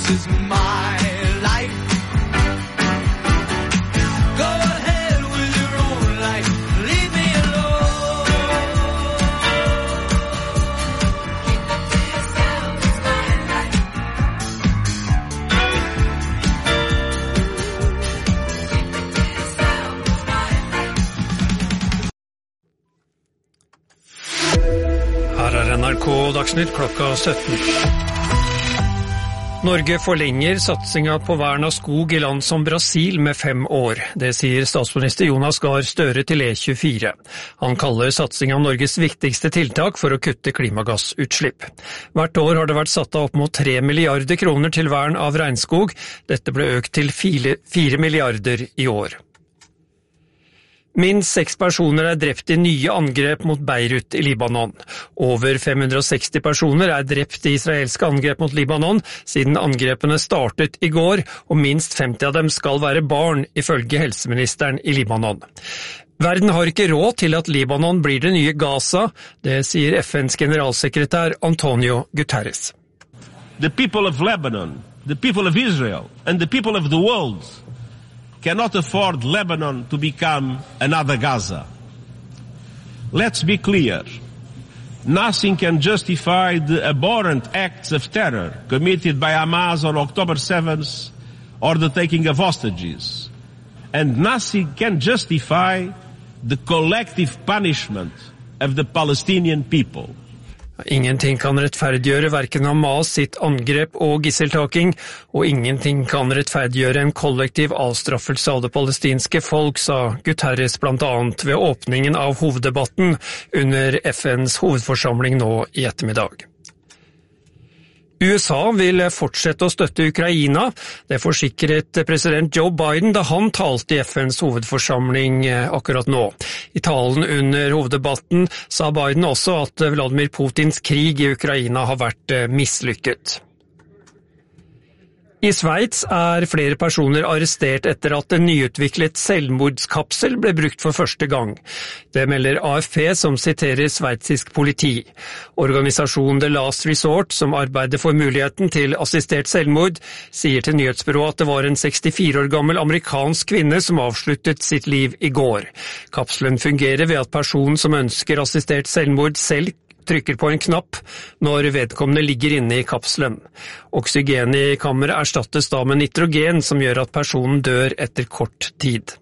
is my life. Go ahead with your own life, leave me alone. Keep it to yourself, it's my life. Keep it to yourself, it's my life. Her NRK Dagsnytt klokka 17. Norge forlenger satsinga på vern av skog i land som Brasil med 5 år. Det sier statsminister Jonas Gahr Støre til E24. Han kaller satsinga Norges viktigste tiltak for å kutte klimagassutslipp. Hvert år har det vært satt av opp mot 3 milliarder kroner til vern av regnskog. Dette ble økt til 4 milliarder i år. Minst 6 personer er drept i nye angrep mot Beirut i Libanon. Over 560 personer er drept i israelske angrep mot Libanon siden angrepene startet i går, og minst 50 av dem skal være barn, ifølge helseministeren i Libanon. Verden har ikke råd til at Libanon blir det nye Gaza, det sier FNs generalsekretær Antonio Guterres. The people of Lebanon, the people of Israel, and the people of the world cannot afford Lebanon to become another Gaza. Let's be clear. Nothing can justify the abhorrent acts of terror committed by Hamas on October 7th or the taking of hostages. And nothing can justify the collective punishment of the Palestinian people. Ingenting kan rettferdiggjøre hverken Hamas sitt angrep og gisseltaking, og ingenting kan rettferdiggjøre en kollektiv avstraffelse av det palestinske folk, sa Guterres blant annet ved åpningen av hoveddebatten under FNs hovedforsamling nå i ettermiddag. USA vil fortsette å støtte Ukraina, det forsikret president Joe Biden da han talte i FNs hovedforsamling akkurat nå. I talen under hoveddebatten sa Biden også at Vladimir Putins krig i Ukraina har vært mislykket. I Sveits er flere personer arrestert etter at en nyutviklet selvmordskapsel ble brukt for første gang. Det melder AFP som siterer sveitsisk politi. Organisasjonen The Last Resort, som arbeider for muligheten til assistert selvmord, sier til nyhetsbyrået at det var en 64 år gammel amerikansk kvinne som avsluttet sitt liv i går. Kapselen fungerer ved at personen som ønsker assistert selvmord selv trykker på en knapp når vedkommende ligger inne i kapselen. Oksygenet i kammeret erstattes da med nitrogen, som gjør at personen dør etter kort tid.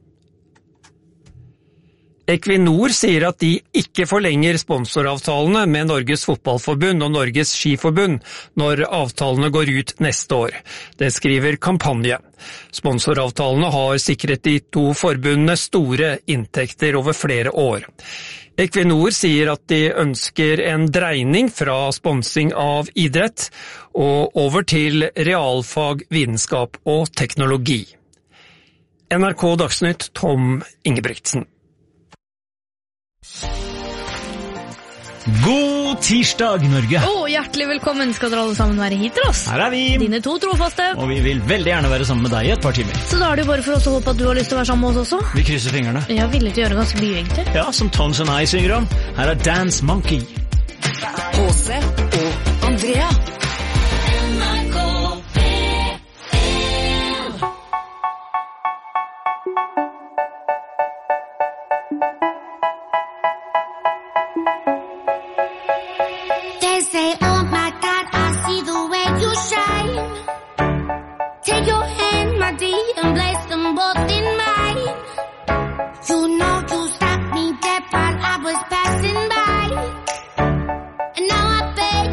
Equinor sier at de ikke forlenger sponsoravtalene med Norges Fotballforbund og Norges Skiforbund når avtalene går ut neste år. Det skriver Kampanje. Sponsoravtalene har sikret de to forbundene store inntekter over flere år. Equinor sier at de ønsker en dreining fra sponsing av idrett og over til realfag, vitenskap og teknologi. NRK Dagsnytt, Tom Ingebrigtsen. God tirsdag, Norge! Hjertelig velkommen skal dere alle sammen være hit til oss. Her er vi! Dine to trofaste. Og vi vil veldig gjerne være sammen med deg i et par timer. Så da er det jo bare for oss å håpe at du har lyst til å være sammen med oss også. Vi krysser fingrene. Jeg er villig til å gjøre ganske mye, egentlig. Ja, som Tones and I synger om. Her er Dance Monkey. H.C. og Andrea. They say, oh my God, I see the way you shine. Take your hand, my dear, and place them both in mine. You know you stopped me dead while I was passing by. And now I beg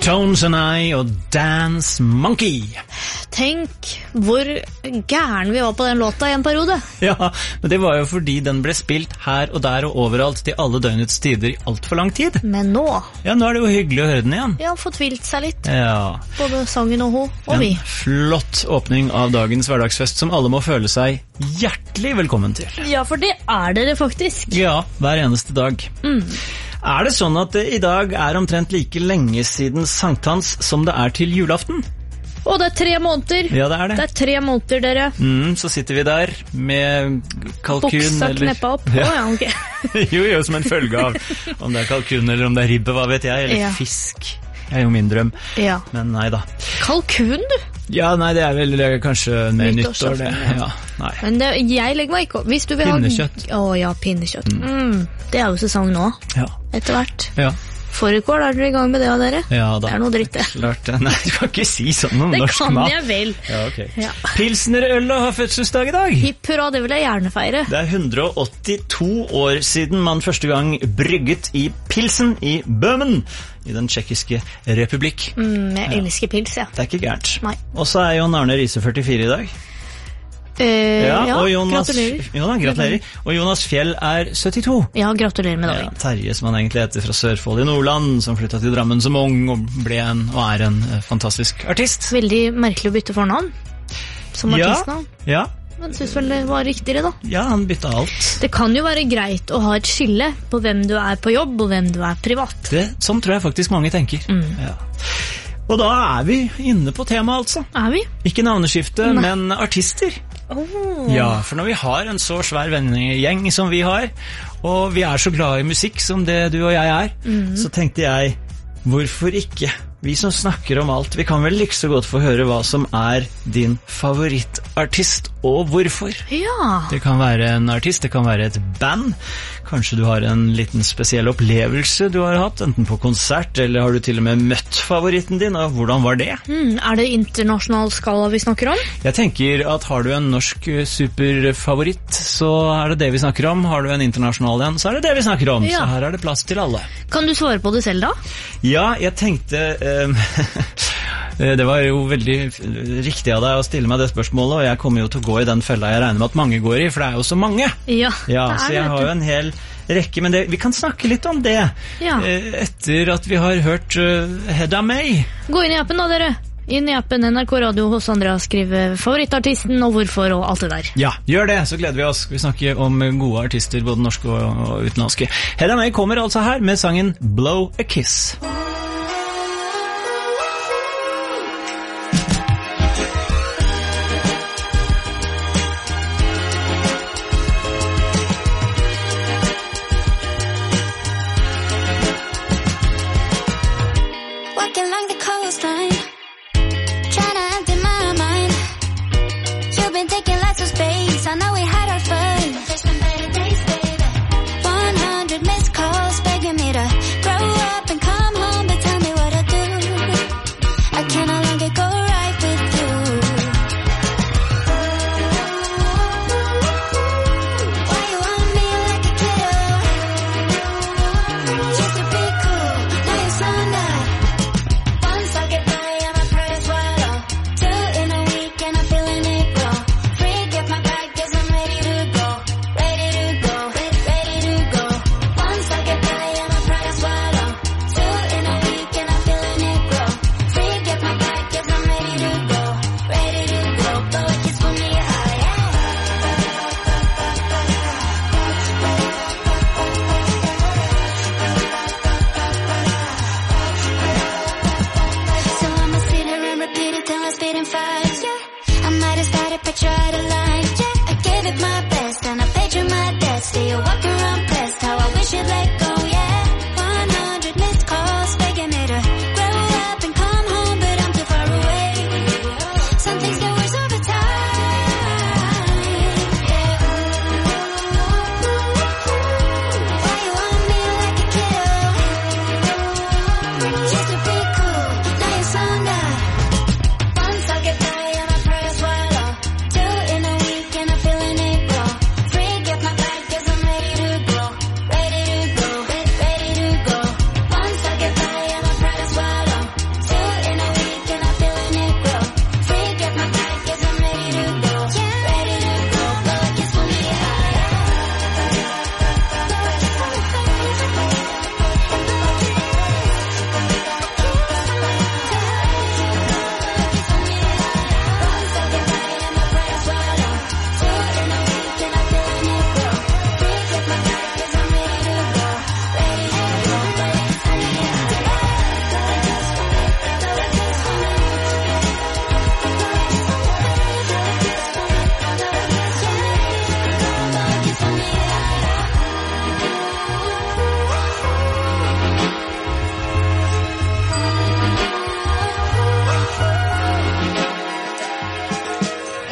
Tones and I og Dance Monkey. Tenk hvor gæren vi var på den låta i en periode. Ja, men det var jo fordi den ble spilt her og der og overalt til alle døgnets tider i alt for lang tid. Men nå, Ja, nå er det jo hyggelig å høre den igjen. jeg har fått hvilt seg litt. Ja, Både sangen og hun, og vi. en flott åpning av dagens hverdagsfest som alle må føle seg hjertelig velkommen til. Ja, for det er dere faktisk. Ja, hver eneste dag. Er det sånn at det i dag er omtrent like lenge siden sankthans som det er til julaften? Og det er 3 måneder. Ja, det er det. Det er 3 måneder, dere. Så sitter vi der med kalkun Boksa eller... kneppa opp. Ja. Ok. jo, som en følge av om det er kalkun eller om det er ribbe, hva vet jeg, eller Ja. fisk. Det er jo min drøm, Ja. men nei da. Kalkun, du. Ja, nei, det er vel kanskje med nyttår, det. Nyttårsaften, Ja, nei. Men det, jeg legger meg ikke opp. Hvis du vil Pinnekjøtt. ha... Å ja, pinnekjøtt. Det er jo sesong nå, Ja, etter hvert. ja, Fårikål, er dere i gang med det av dere? ja da. Det er noe dritt, det. Klart det. Nei, du kan ikke si sånn om Det norsk kan mat. jeg vel. Ja, ok. Ja. Pilsnerølet har fødselsdag i dag. Hipp hurra, det vil jeg gjerne feire. Det er 182 år siden man første gang brygget i Pilsen i Bøhmen, i den tjekkiske republikk. Jeg elsker pils, ja. Det er ikke gærent. Nei. Og så er Jon Arne Riise 44 i dag. Ja, og Jonas, gratulerer. Ja, gratulerer. Og Jonas Fjell er 72. Ja, gratulerer med Ja, dagen. Terje, som han egentlig heter, fra Sørfold i Nordland, som flyttet til Drammen som ung, og er en fantastisk artist. Veldig merkelig å bytte fornavn som Ja, artistnavn. ja, Men synes vel det var riktigere da. ja, han bytta alt. Det kan jo være greit å ha et skille på hvem du er på jobb og hvem du er privat. Sånn tror jeg faktisk mange tenker. Ja. Og da er vi inne på temaet, altså. Er vi? Ikke navneskifte, men artister. Ja, for når vi har en så svær vennegjeng som vi har, og vi er så glad i musikk som det du og jeg er, så tenkte jeg, hvorfor ikke? Vi som snakker om alt, vi kan vel like så godt få høre hva som er din favorittartist, og hvorfor. Ja. Det kan være en artist, det kan være et band. Kanskje du har en liten spesiell opplevelse du har hatt, enten på konsert, eller har du til og med møtt favoritten din, og hvordan var det? Er det internasjonal skala vi snakker om? Jeg tenker at har du en norsk superfavoritt, så er det det vi snakker om. Har du en internasjonal en, så er det det vi snakker om. Ja. Så her er det plass til alle. Kan du svare på det selv da? Ja, jeg tenkte... Det var jo veldig riktig av deg å stille meg det spørsmålet, og jeg kommer jo til å gå i den fella jeg regner med at mange går i, for det er jo så mange. Ja, Ja, det så er jeg det, har jo en hel rekke, men vi kan snakke litt om det Ja. etter at vi har hørt Hedda May. Gå inn i appen da, dere. Inn i appen NRK Radio hos Andrea, skrive favorittartisten og hvorfor og alt det der. Ja, gjør det, så gleder vi oss. Vi snakker om gode artister, både norske og utenlandske. Hedda May kommer altså her med sangen Blow a Kiss. Walking along the coastline, trying to empty my mind. You've been taking lots of space, I know we had our fun. There's been better days, baby. 100 missed calls begging me to grow up and come home.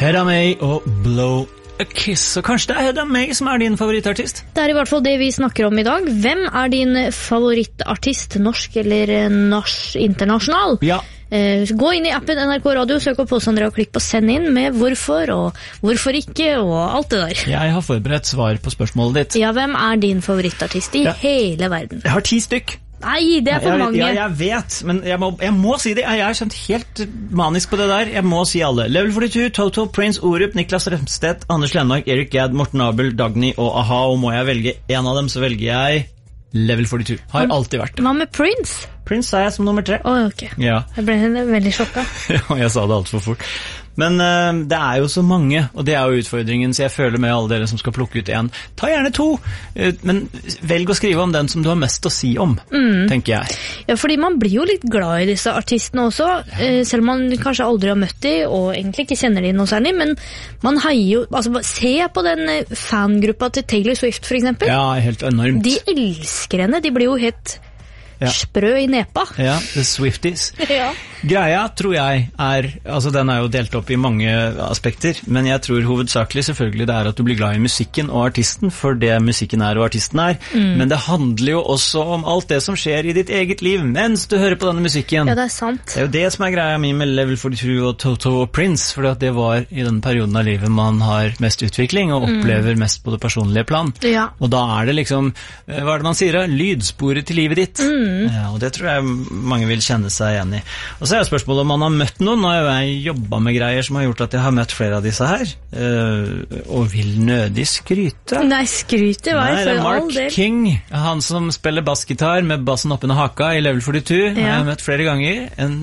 Hedda May og Blow a Kiss. Og kanskje det er Hedda May som er din favorittartist? Det er i hvert fall det vi snakker om i dag. Hvem er din favorittartist, norsk eller internasjonal? Ja. Gå inn i appen NRK Radio, søk opp Åse Andrea og klikk på send inn med hvorfor og hvorfor ikke og alt det der. Jeg har forberedt svar på spørsmålet ditt. Ja, hvem er din favorittartist i hele verden? Jeg har 10 stykk. Nei, det er for mange. Ja, jeg vet, men jeg må si det. Jeg er helt manisk på det der. Jeg må si alle. Level 42, Toto, Prince, Orup, Niklas Remstedt, Anders Lenmark, Erik Gadd, Morten Abel, Dagny og A-ha. Og må jeg velge en av dem, så velger jeg Level 42. Har alltid vært det. Hva med Prince? Prince sa jeg som nummer 3. Ok. Ja. Jeg ble veldig sjokka. Ja, jeg sa det alt for fort. Men det er jo så mange, og det er jo utfordringen, så jeg føler med alle dere som skal plukke ut en. Ta gjerne 2, men velg å skrive om den som du har mest å si om, tenker jeg. Ja, fordi man blir jo litt glad i disse artistene også, selv om man kanskje aldri har møtt de, og egentlig ikke kjenner de noe særlig, men man heier jo, altså se på den fangruppa til Taylor Swift for eksempel. Ja, helt enormt. De elsker henne, de blir jo helt sprø i nepa. Ja, The Swifties. Ja. Greia, tror jeg, altså den er jo delt opp i mange aspekter, men jeg tror hovedsakelig selvfølgelig det er at du blir glad i musikken og artisten, for det musikken er og artisten er. Men det handler jo også om alt det som skjer i ditt eget liv mens du hører på denne musikken. Ja, det er sant. Det er jo det som er greia mi med Level 42 og Toto og Prince, for det var i den perioden av livet man har mest utvikling og opplever mest på det personlige plan. Ja. Og da er det liksom, hva er det man sier da? Lydsporet til livet ditt. Ja, og det tror jeg mange vil kjenne seg igjen i. Og så er spørsmålet om man har møtt noen. Nå har jo jeg jobbet med greier som har gjort at jeg har møtt flere av disse her, og vil nødig skryte. Nei, skryte var Nei, det er for all Mark del. King, han som spiller bassgitar med bassen oppunder haka i Level 42, har jeg møtt flere ganger. En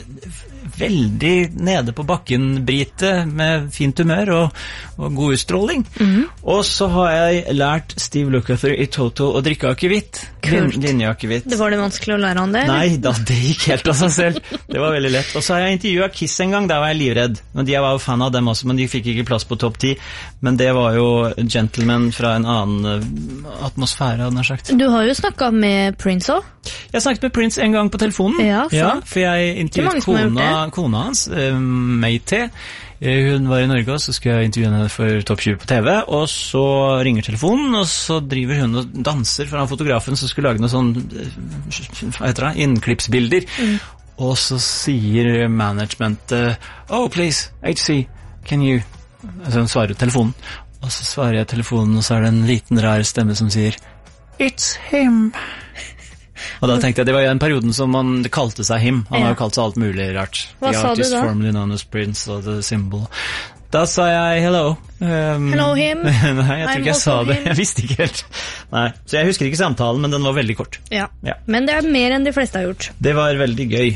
veldig nede på bakken brite med fint humør og god utstråling. Og så har jeg lært Steve Lukather i Toto å drikke akevitt. Linjeakevitt. Det var det vanskelig å lære han det? Nei, det gikk helt av seg selv. Det var veldig lett. Og så har jeg intervjuet Kiss en gang, der var jeg livredd. Men jeg var jo fan av dem også, men de fikk ikke plass på topp 10. Men det var jo gentlemen fra en annen atmosfære, hadde jeg sagt. Du har jo snakket med Prince også. Jeg snakket med Prince en gang på telefonen. Ja, sant. For jeg intervjuet kona hans, Mayte. Hun var i Norge, og så skulle jeg intervjue henne for Topp 20 på TV, og så ringer telefonen, og så driver hun og danser foran fotografen som skulle lage noe sånn, hva heter det, innklippsbilder. Og så sier managementet, oh please, HC, can you, altså hun svarer telefonen, og så svarer jeg telefonen, og så er det en liten rar stemme som sier, it's him. Og da tenkte jeg, det var jo den perioden som man kalte seg him. Han har jo kalt seg alt mulig rart. Hva sa du da? Formerly known as Prince og The Symbol. Da sa jeg hello. Hello him. Nei, jeg tror ikke jeg sa det. him. Jeg visste ikke helt. Nei, så jeg husker ikke samtalen, men den var veldig kort. Ja. Ja. Men det er mer enn de fleste har gjort. Det var veldig gøy.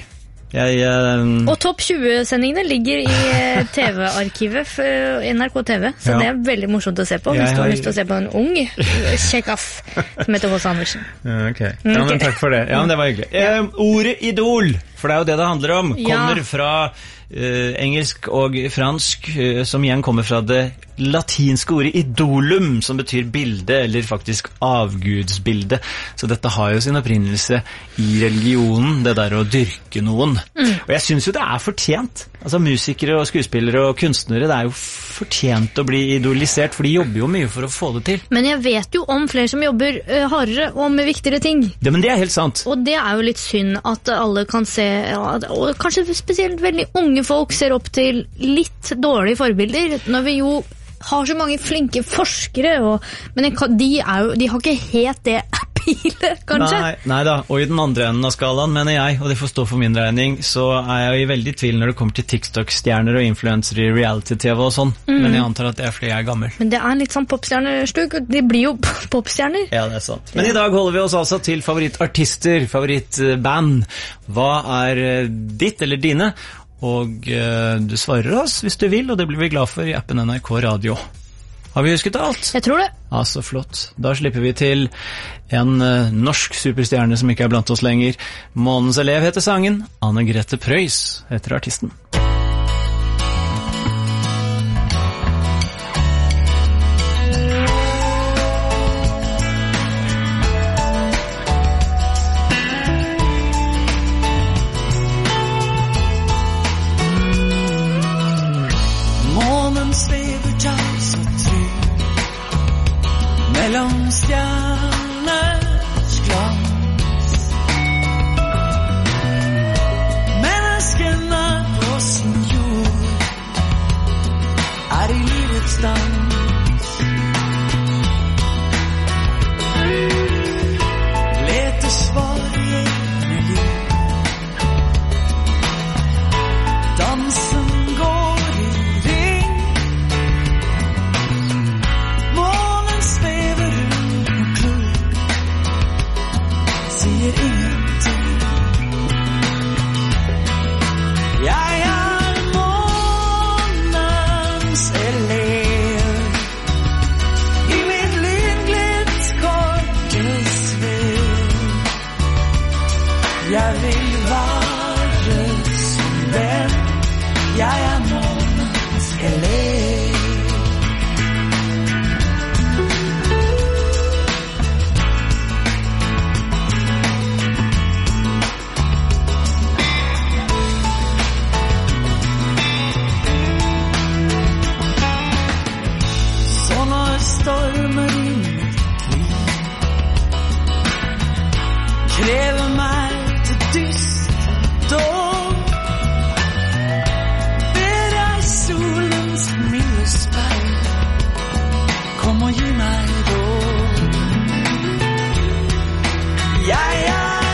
Og Topp 20-sendingene ligger i TV-arkivet for NRK TV, så det er veldig morsomt å se på hvis du har lyst til å se på en ung kjekkass som heter Håse Andersen. Ok, ja, men takk for det. Ja, men det var hyggelig. Ordet idol, for det er jo det det handler om, kommer fra engelsk og fransk, som igjen kommer fra det latinske ordet idolum, som betyr bilde, eller faktisk avgudsbilde. Så dette har jo sin opprinnelse i religionen, det der å dyrke noen. Og jeg synes jo det er fortjent. Altså musikere og skuespillere og kunstnere, det er jo fortjent å bli idolisert, for de jobber jo mye for å få det til. Men jeg vet jo om flere som jobber hardere og med viktigere ting. Ja, men det er helt sant. Og det er jo litt synd at alle kan se, og kanskje spesielt veldig unge folk ser opp til litt dårlige forbilder, når vi jo har så mange flinke forskere, men de har ikke helt det appealet, kanskje? Nei da, og i den andre enden av skalaen, mener jeg, og det får stå for min regning, så er jeg jo i veldig tvil når det kommer til TikTok-stjerner og influencer i reality-TV og sånn, men jeg antar at det er fordi jeg er gammel. Men det er litt sånn popstjernestug, de blir jo popstjerner. Ja, det er sant. Men i dag holder vi oss altså til favorittartister, favorittband. Hva er ditt eller dine? Og du svarer oss hvis du vil, og det blir vi glad for i appen NRK Radio. Har vi husket alt? Jeg tror det. Ja, så flott. Da slipper vi til en norsk superstjerne som ikke er blant oss lenger. Månens elev heter sangen, Anne Grete Preus heter artisten. Jeg vil være som den. Jeg månens elev. Stormer i mitt liv krever meg til dyst dåd. Ber jeg solens milde speil, kom og gi meg råd. Jeg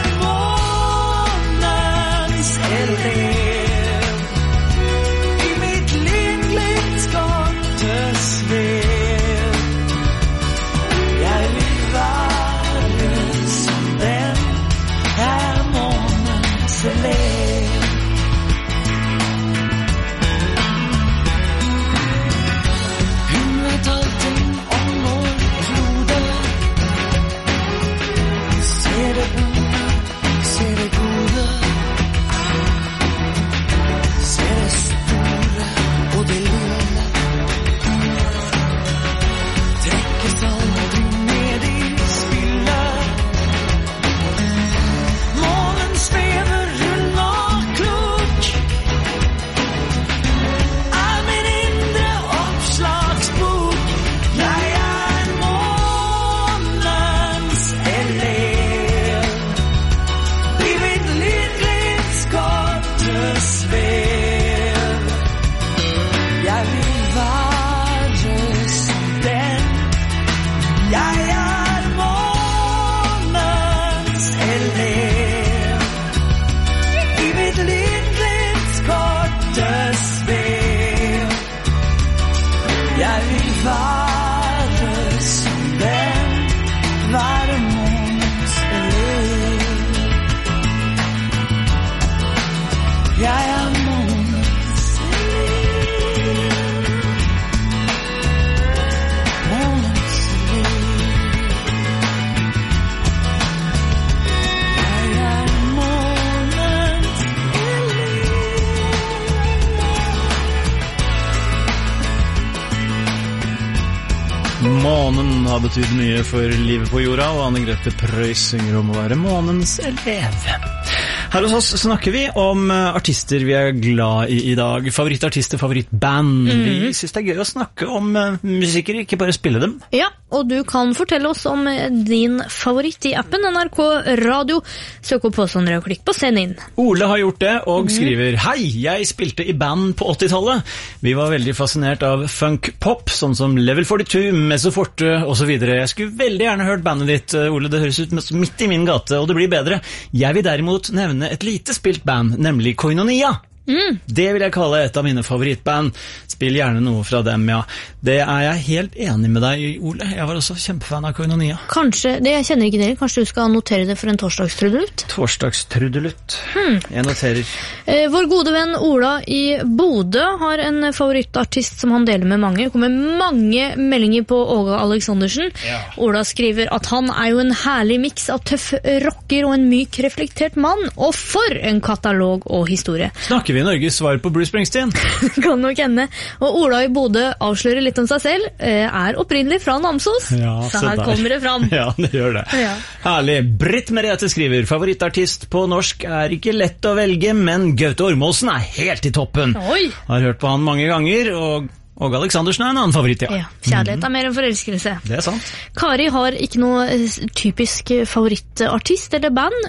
månens elev, i mitt lynglitt skapte svev. Månen har betydd mye for livet på jorda, og Anne Grete Preus synger om å være månens elev. Her hos oss snakker vi om artister vi er glad i dag. Favorittartister, favorittband. Vi synes det er gøy å snakke om musikere, ikke bare spille dem. Ja, og du kan fortelle oss om din favoritt i appen NRK Radio. Søk opp Påse André og klikk på Send inn. Ole har gjort det og skriver: Hei, jeg spilte i band på 80-tallet. Vi var veldig fascinert av funk-pop, sånn som Level 42, Mezzoforte og så videre. Jeg skulle veldig gjerne hørt bandet ditt, Ole. Det høres ut midt i min gate, og det blir bedre. Jeg vil derimot nevne et lite spilt band, nemlig Koinonia. Det vil jeg kalle et av mine favorittband. Spill gjerne noe fra dem, ja. Det er jeg helt enig med deg i, Ole. Jeg var også kjempefan av Koinonia. Kanskje, jeg kjenner ikke dere, kanskje du skal notere det for en torsdagstrudelutt? Torsdagstrudelutt. Jeg noterer. Vår gode venn Ola i Bodø har en favorittartist som han deler med mange. Det kommer mange meldinger på Åge Aleksandersen. Ja. Ola skriver at han er jo en herlig miks av tøff rocker og en myk reflektert mann. Og for en katalog og historie. Snakker vi Norges svar på Bruce Springsteen? Kan nok hende. Og Ola i Bodø avslører litt om seg selv, er opprinnelig fra Namsos. Ja, så her kommer det fram. Ja, det gjør det. Ja. Herlig. Britt Merete skriver: Favorittartist på norsk er ikke lett å velge, men Gaute Ormåsen er helt i toppen. Oi. Har hørt på han mange ganger, og Åge Aleksandersen er en annen favoritt, ja. Kjærlighet er mer enn forelskelse. Det er sant. Kari har ikke noe typisk favorittartist eller band,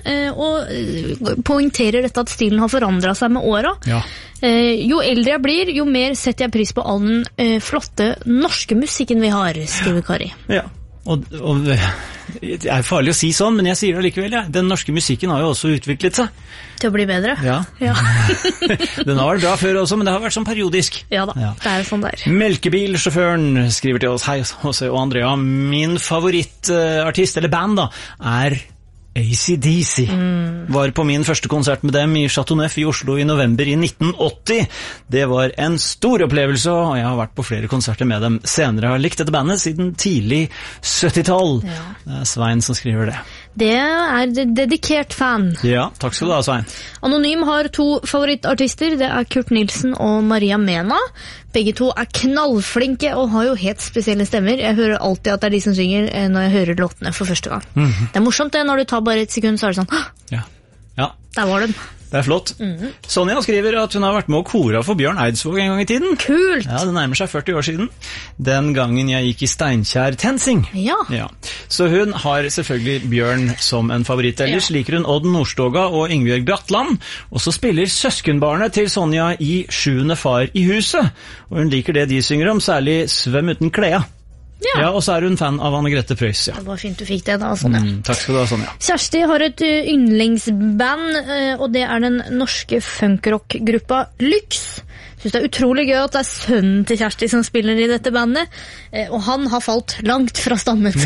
og poengterer dette at stilen har forandret seg med åra. Ja. Jo eldre jeg blir, jo mer setter jeg pris på all den flotte norske musikken vi har, skriver Kari. Ja. Og det er farlig å si sånn, men jeg sier det likevel, ja. Den norske musikken har jo også utviklet seg. Til å bli bedre. Ja. Den har vært bra før også, men det har vært sånn periodisk. Ja da, det er sånn der. Melkebilsjåføren skriver til oss: Hei, Jose og Andrea, min favorittartist, eller band da, er AC/DC. Var på min første konsert med dem i Chateau Neuf i Oslo i november i 1980. Det var en stor opplevelse, og jeg har vært på flere konserter med dem senere. Jeg har likt dette bandet siden tidlig 70-tall. Ja. Det er Svein som skriver det. Det dedikert fan. Ja, takk skal du ha, Svein. Anonym har 2 favorittartister, det Kurt Nilsen og Maria Mena. Begge 2 knallflinke og har jo helt spesielle stemmer. Jeg hører alltid at det de som synger når jeg hører låtene for første gang. Det morsomt det, når du tar bare et sekund, så det sånn, ja. Der var den. Det flott. Sonja skriver at hun har vært med å kora for Bjørn Eidsvåg en gang i tiden. Kult! Ja, det nærmer seg 40 år siden. Den gangen jeg gikk i Steinkjer Tensing. Ja. Så hun har selvfølgelig Bjørn som en favoritt. Ellers liker hun Odd Nordstoga og Ingebjørg Bratland. Og så spiller søskenbarnet til Sonja i 7. far i huset. Og hun liker det de synger om, særlig Svøm uten klea. Ja, og så hun fan av Anne-Grete Preus, ja. Det var fint du fikk det da, Sonja. Takk skal du ha, Sonja. Kjersti har et yndlingsband, og det den norske funkrock-gruppa Lyx. Jeg synes det utrolig gøy at det sønnen til Kjersti som spiller i dette bandet, og han har falt langt fra stammen.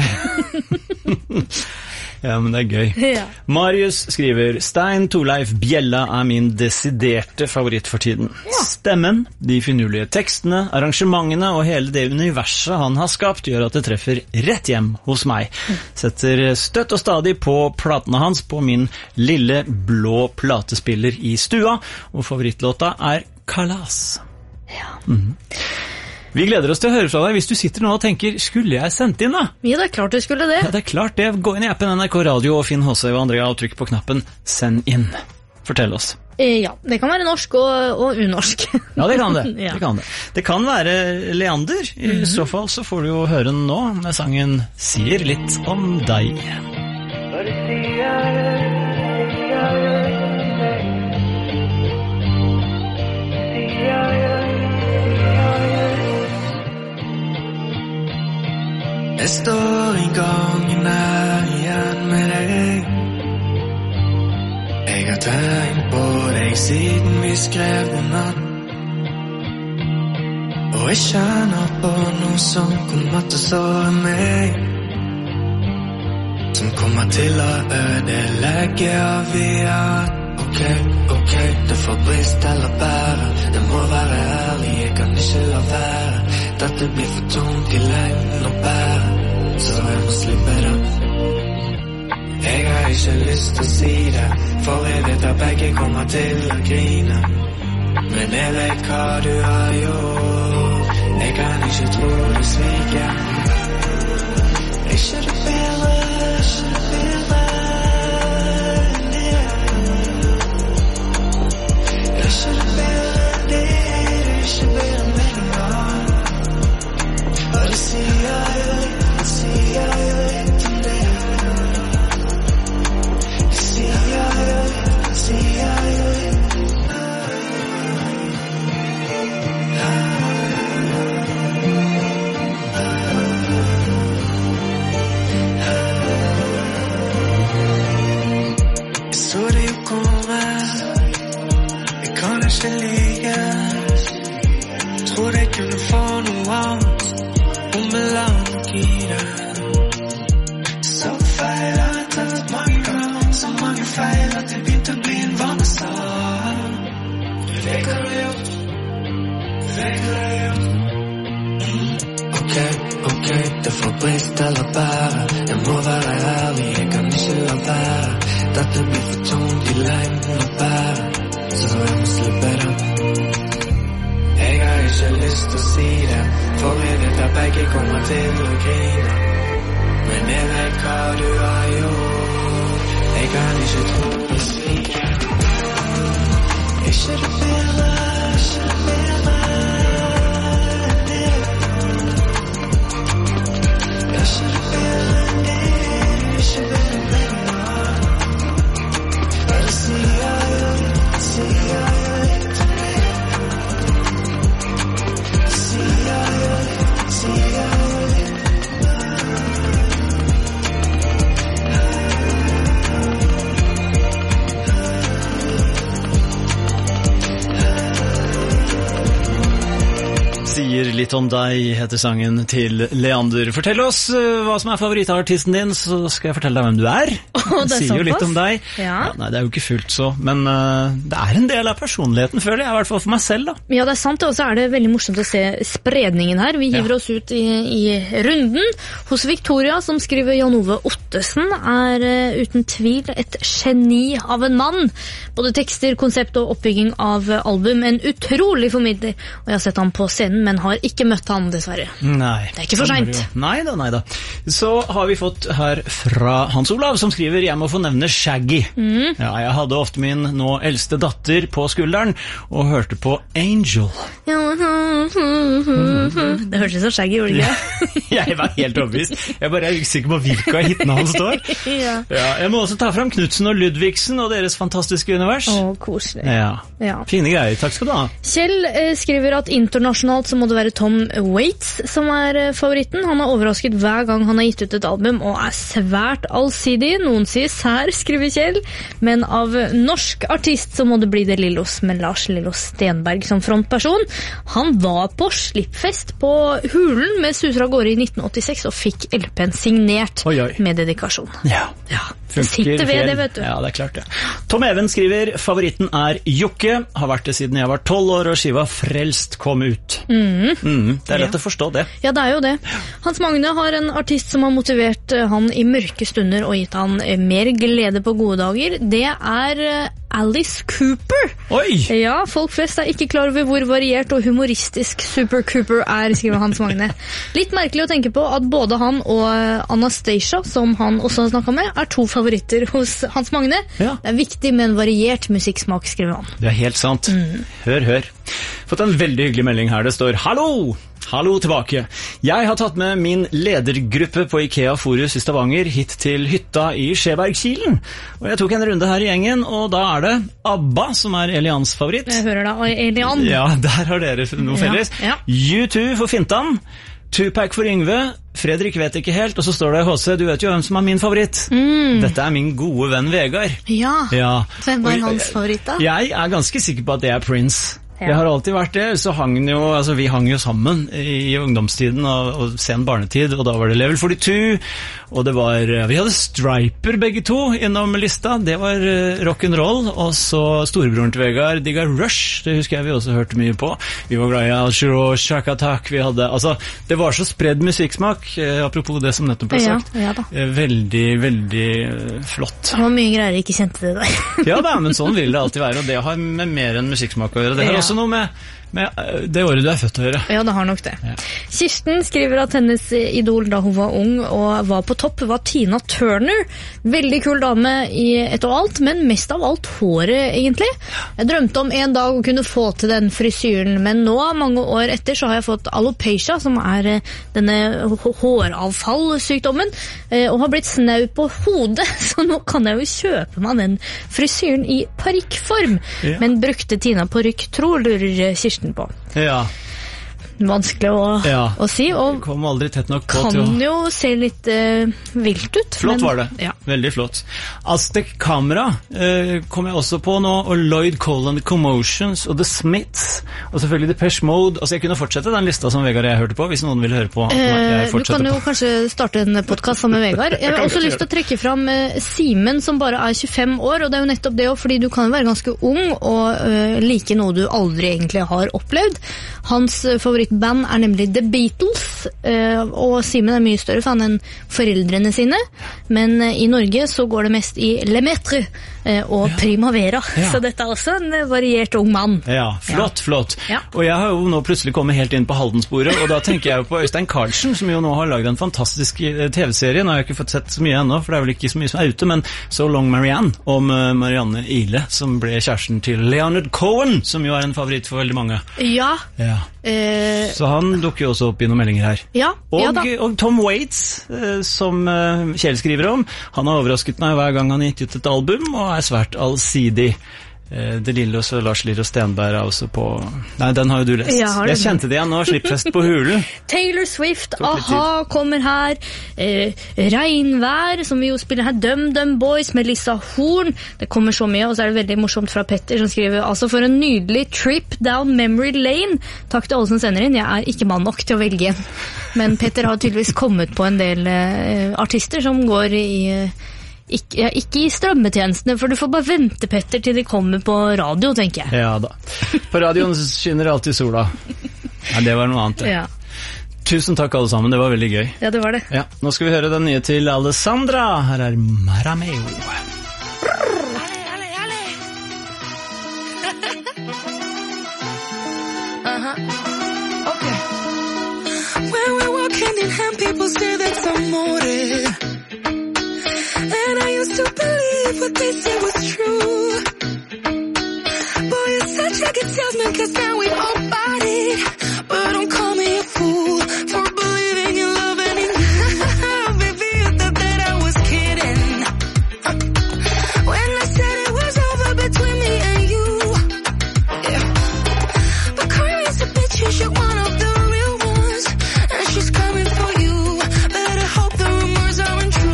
Ja, men det gøy. Ja. Marius skriver, Stein Torleif Bjella min desiderte favoritt for tiden. Ja. Stemmen, de finurlige tekstene, arrangementene og hele det universet han har skapt gjør at det treffer rett hjem hos meg. Setter støtt og stadig på platene hans på min lille blå platespiller i stua, og favorittlåta Kalas. Ja. Vi gleder oss til å høre fra deg hvis du sitter nå og tenker, skulle jeg sendt inn da? Ja, det klart du skulle det. Ja, det klart det. Gå inn i appen NRK Radio og finn H.C. og Andrea og trykk på knappen Send inn. Fortell oss. Ja, det kan være norsk og unorsk. Ja, det kan det. Ja. Det kan det. Det kan være Leander. I så fall så får du jo høre den nå med sangen Sier litt om deg. Jeg står en gang i nærheten med deg. Jeg har tenkt på deg siden vi skrev den natt. Og jeg kjenner på noe som kommer til å såre meg, som kommer til å ødelegge av vi har. Ok, det får brist eller bære. Det må være ærlig, jeg kan ikke la være. Dette blir for tungt i lengden å bære, så jeg må slippe det. Jeg har ikke lyst til å si det, for jeg vet at begge kommer til å grine. Men jeg vet hva du har gjort, jeg kan ikke tro du sviker. Ikke det bedre, ikke det bedre. Ikke det bedre, det ikke bedre meninger. Og det sier jeg litt om det. Det sier jeg litt. Jeg så det jo komme, jeg kan ikke like. Trodde jeg kunne få noe annet, om jeg la nok i det. Så feil har jeg tatt mange ganger, så mange feil at det begynte å bli en vanestad. Du vet hva du har gjort, du vet hva du har gjort. Ok, det får brist eller bære. Jeg må være ærlig, jeg kan ikke la være. Dette blir for tungt i lengden å bære, så jeg må slippe det. Jeg har ikke lyst til å si det, for jeg vet at begge kommer til å grine. Men jeg vet hva du har gjort, jeg kan ikke tro på sviker. Ikke det bedre, ikke det bedre. Ikke det bedre, det ikke bedre meninger. Og det sier jeg litt. sier litt om deg, heter sangen til Leander. Fortell oss hva som favorittartisten din, så skal jeg fortelle deg hvem du er. Det sier jo litt om deg. Ja. Nei, det er jo ikke fullt så, men det er en del av personligheten, føler jeg, i hvert fall for meg selv da. Ja, det er sant, og så er det veldig morsomt å se spredningen her. Vi hiver oss ut i runden. Hos Victoria, som skriver Jan Ove Ottesen, er uten tvil et geni av en mann. Både tekster, konsept og oppbygging av album. En utrolig formidler. Og jeg har sett ham på scenen, men har ikke møtt ham, dessverre. Nei. Det er ikke for sent. Nei da. Så har vi fått her fra Hans Olav, som skriver, jeg må få nevne Shaggy. Ja, jeg hadde ofte min nå eldste datter på skulderen, og hørte på Angel. Det hørtes så Shaggy, gjorde det ikke? Jeg var helt overbevist. Jeg bare er usikker på hvilke av hitene han står. Ja. Jeg må også ta frem Knudsen og Ludvigsen og deres fantastiske univers. Koselig. Ja. Fine greier, takk skal du ha. Kjell skriver at internasjonalt så må det være Tom Waits som er favoritten. Han har overrasket hver gang han har gitt ut et album, og er svært allsidig. Noen sier sær, skriver Kjell, men av norsk artist så må det bli det Lillos, med Lars Lillos Stenberg som frontperson. Han var på slippfest på Hulen med Suser av gårde i 1986 og fikk LP-en signert med dedikasjon. Ja. Det sitter ved det, vet du. Ja, det er klart det. Tom Even skriver, favoritten er Jokke, har vært det siden jeg var 12 år og skiva Frelst kom ut. Det er lett å forstå det. Ja, det er jo det. Hans Magne har en artist som har motivert han i mørke stunder og gitt han mer glede på gode dager. Det er Alice Cooper. Oi! Ja, folk flest er ikke klar over hvor variert og humoristisk Super Cooper er, skriver Hans Magne. Litt merkelig å tenke på at både han og Anastasia, som han også har snakket med, er to favoritter hos Hans Magne. Ja. Det er viktig med en variert musikksmak, skriver han. Det er helt sant. Hør. Fått en veldig hyggelig melding her. Det står, Hallo tilbake. Jeg har tatt med min ledergruppe på IKEA Forus i Stavanger hit til hytta i Skjebergkilen. Og jeg tok en runde her i gjengen, og da er det ABBA som er Elians favoritt. Jeg hører da, Elian. Ja, der har dere noe felles. Ja. U2 for Fintan, Tupac for Yngve, Fredrik vet ikke helt, og så står det HC, du vet jo hvem som er min favoritt. Dette er min gode venn Vegard. Ja. Hvem var hans favoritt da? Jeg er ganske sikker på at det er Prince. Jeg har alltid vært det, så vi hang jo sammen i ungdomstiden og sen barnetid, og da var det Level 42, og det var, vi hadde Striper begge to innom lista, det var rock'n'roll, og så storebroren til Vegard, digga Rush, det husker jeg vi også hørte mye på, vi var glad i Alger og Shack Attack, vi hadde, det var så spredd musikksmak, apropos det som nettopp ble sagt, veldig, veldig flott. Det var mye greier jeg ikke kjente det der. Ja da, men sånn vil det alltid være, og det har med mer enn musikksmak å gjøre, det har også noe med det året du er født å gjøre. Ja, det har nok det. Kirsten skriver at hennes idol da hun var ung og var på topp var Tina Turner. Veldig kul dame i ett og alt, men mest av alt håret egentlig. Jeg drømte om en dag å kunne få til den frisyren, men nå, mange år etter, så har jeg fått alopecia, som er denne håravfallsykdommen, og har blitt snau på hodet, så nå kan jeg jo kjøpe meg den frisyren i parykkform. Men brukte Tina parykk, lurer Kirsten på. Ja. Vanskelig å si, og kom aldri tett nok på kan jo se litt vilt ut. Flott var det, veldig flott. Aztec Camera kom jeg også på nå, og Lloyd Cole and the Commotions, og The Smiths, og selvfølgelig Depeche Mode. Jeg kunne fortsette den lista som Vegard og jeg hørte på, hvis noen vil høre på. Du kan jo kanskje starte en podcast sammen med Vegard. Jeg har også lyst til å trekke fram Simen, som bare er 25 år, og det er jo nettopp det, fordi du kan være ganske ung og like noe du aldri egentlig har opplevd. Hans favorittband er nemlig The Beatles, og Simen er mye større fan enn foreldrene sine, men i Norge så går det mest i Le Maître og Primavera, så dette er også en variert ung mann. Ja, flott. Ja. Og jeg har jo nå plutselig kommet helt inn på Haldensporet, og da tenker jeg jo på Øystein Carlsen, som jo nå har laget en fantastisk TV-serie. Nå har jeg ikke fått sett så mye ennå, for det er vel ikke så mye som er ute, men So Long Marianne, om Marianne Ihle, som ble kjæresten til Leonard Cohen, som jo er en favoritt for veldig mange. Ja. Så han dukker jo også opp i noen meldinger her. Og Tom Waits, som Kjell skriver om, han har overrasket meg hver gang han har gitt ut et album, og er svært allsidig. Det Lillos og Lars Lillo Stenberg er også på... Nei, den har jo du lest. Jeg kjente det igjen nå, Slippfest på Hulen. Taylor Swift, Aha kommer her. Regnvær, som vi jo spiller her. Dum Boys med Lisa Horn. Det kommer så mye, og så er det veldig morsomt fra Petter som skriver, altså for en nydelig trip down memory lane. Takk til alle som sender inn. Jeg er ikke mann nok til å velge en. Men Petter har tydeligvis kommet på en del artister som går i... Ikke i strømmetjenestene, for du får bare vente, Petter, til de kommer på radio, tenker jeg. Ja da. På radioen skinner alltid sola. Ja, det var noe annet. Ja. Tusen takk alle sammen, det var veldig gøy. Ja, det var det. Ja, nå skal vi høre den nye til Alessandra. Her er Marameo. Okay. When we walk hand in hand, people say that's amore. And I used to believe what they said was true. Boy, you're such a good salesman, 'cause now we've all bought it. But don't call me a fool for believing in love and in you. Baby, you thought that I was kidding when I said it was over between me and you. Yeah. But Carmen's a bitch, and she's one of the real ones, and she's coming for you. Better hope the rumors aren't true.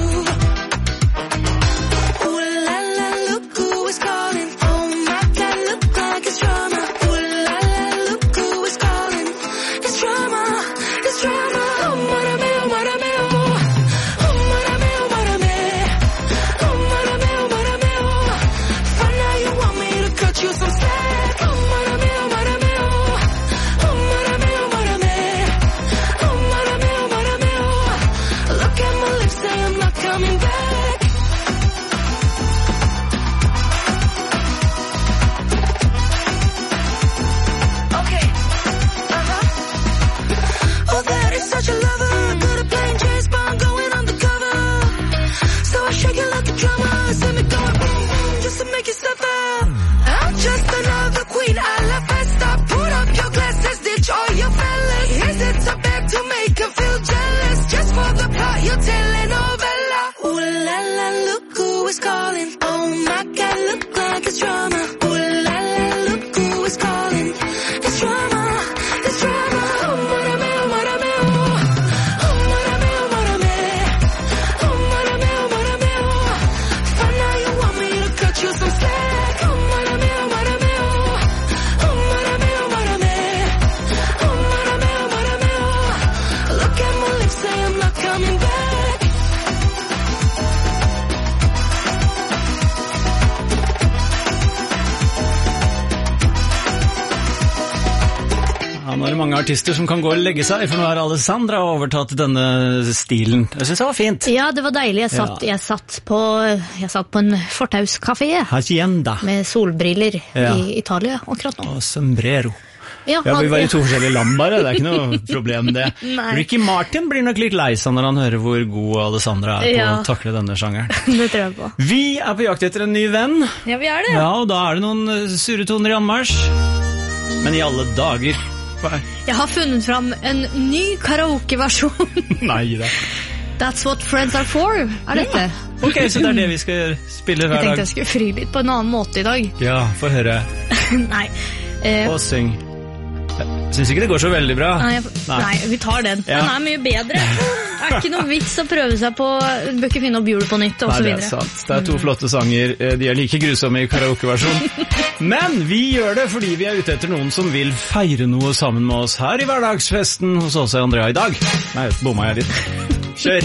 Artister som kan gå og legge seg, for nå har Alessandra overtatt denne stilen. Jeg synes det var fint. Ja, det var deilig. Jeg satt på en fortauskafé med solbriller i Italia akkurat nå. Og sombrero. Ja, vi var i to forskjellige land bare, det er ikke noe problem det. Ricky Martin blir nok litt lei seg når han hører hvor god Alessandra er på å takle denne sjangeren. Det tror jeg på. Vi er på jakt etter en ny venn. Ja, vi er det. Ja, og da er det noen suretoner i anmarsj. Men i alle dager... Jeg har funnet fram en ny karaoke-versjon. Nei da. That's what friends are for, er dette. Ok, så det er det vi skal spille hver dag. Jeg tenkte jeg skulle fri litt på en annen måte i dag. Ja, få høre. Nei. Og syng. Synes ikke det går så veldig bra. Nei, vi tar den. Den er mye bedre. Det er ikke noe vits å prøve seg på, du bør ikke finne opp hjulet på nytt, og så videre. Nei, det er sant. Det er to flotte sanger, de er like grusomme i karaoke-versjon. Men vi gjør det fordi vi er ute etter noen som vil feire noe sammen med oss her i hverdagsfesten hos oss og Andrea i dag. Nei, bomma jeg litt. Kjør!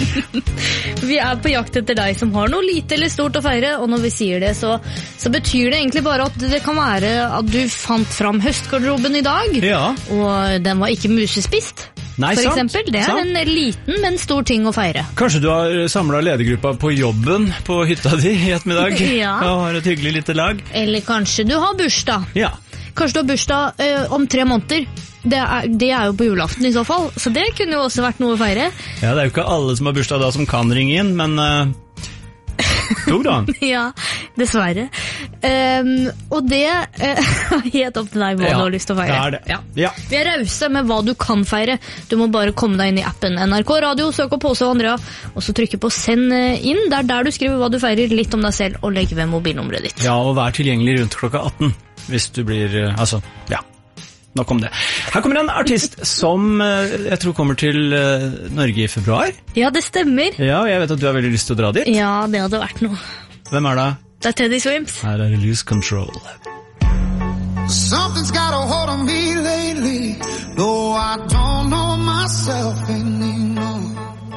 Vi er på jakt etter deg som har noe lite eller stort å feire, og når vi sier det, så betyr det egentlig bare at det kan være at du fant fram høstgarderoben i dag, og den var ikke musespist. Nei, for eksempel, det er en liten, men stor ting å feire. Kanskje du har samlet ledergruppa på jobben på hytta di i ettermiddag, og har et hyggelig lite lag. Eller kanskje du har bursdag. Ja. Kanskje du har bursdag om 3 måneder. Det er jo på julaften i så fall, så det kunne jo også vært noe å feire. Ja, det er jo ikke alle som har bursdag da som kan ringe inn, men Tok du den? Ja, dessverre. Og det er helt opp til deg hva du har lyst til å feire. Det er det. Ja. Ja. Vi er rause med hva du kan feire. Du må bare komme deg inn i appen NRK Radio, søk opp Påse og Andrea, og så trykke på send inn. Det er der du skriver hva du feirer, litt om deg selv, og legge ved mobilnummeret ditt. Ja, og vær tilgjengelig rundt klokka 18, hvis du blir, nok om det. Her kommer en artist som jeg tror kommer til Norge i februar. Ja, det stemmer. Ja, og jeg vet at du har veldig lyst til å dra dit. Ja, det hadde vært noe. Hvem er det? Det er Teddy Swims. Her er det Lose Control. Something's got a hold on me lately, though I don't know myself anymore.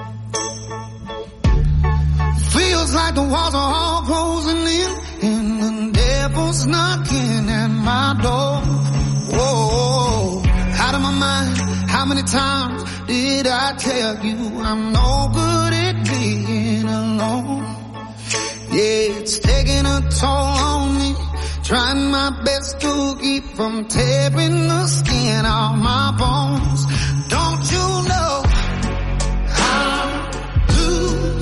Feels like the walls are all closing in, and the devil's knocking at my door. Whoa, out of my mind, how many times did I tell you I'm no good at being alone? Yeah, it's taking a toll on me, trying my best to keep from tearing the skin off my bones. Don't you know how to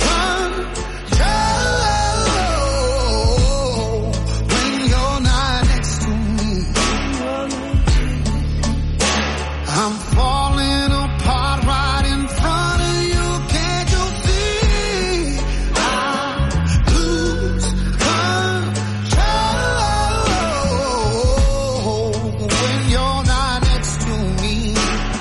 control when you're not next to me? I'm falling apart right in front of you. Can't you see? I lose control when you're not next to me.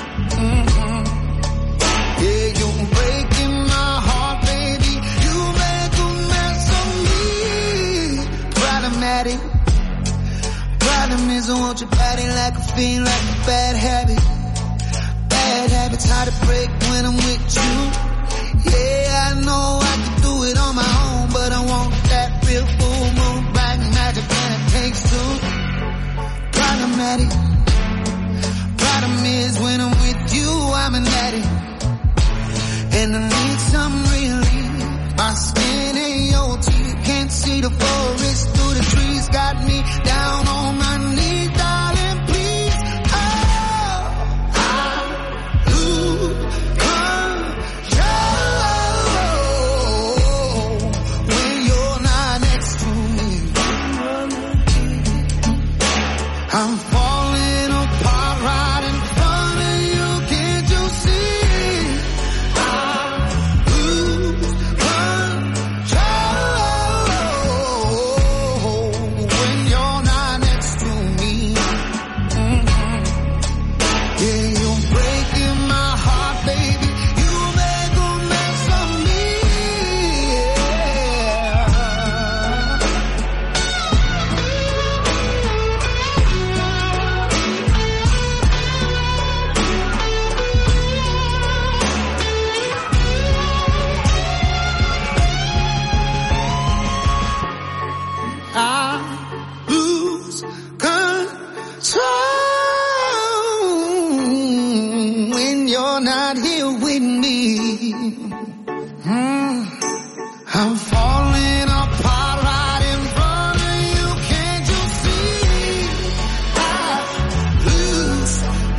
Yeah, you're breaking my heart, baby. You make a mess of me. Problematic. Problem is I want your body like a fiend, like a bad habit. Bad habits hard to break when I'm with you. Yeah, I know I can do it on my own, but I want that real full moon black magic, and it takes two. Problematic. Problem is when I'm with you, I'm an addict, and I need some relief. My skin ain't your teeth, can't see the forest through the trees. Got me down on my knees, darling, please. Oh, I lose control when you're not next to me. I'm falling apart right in front of you. Can't you see? I lose control when you're not next to me. Yeah, you're breaking my heart, baby. You make a mess of me. I lose control when you're not here with me. I'm falling apart right in front of you. Can't you see? I lose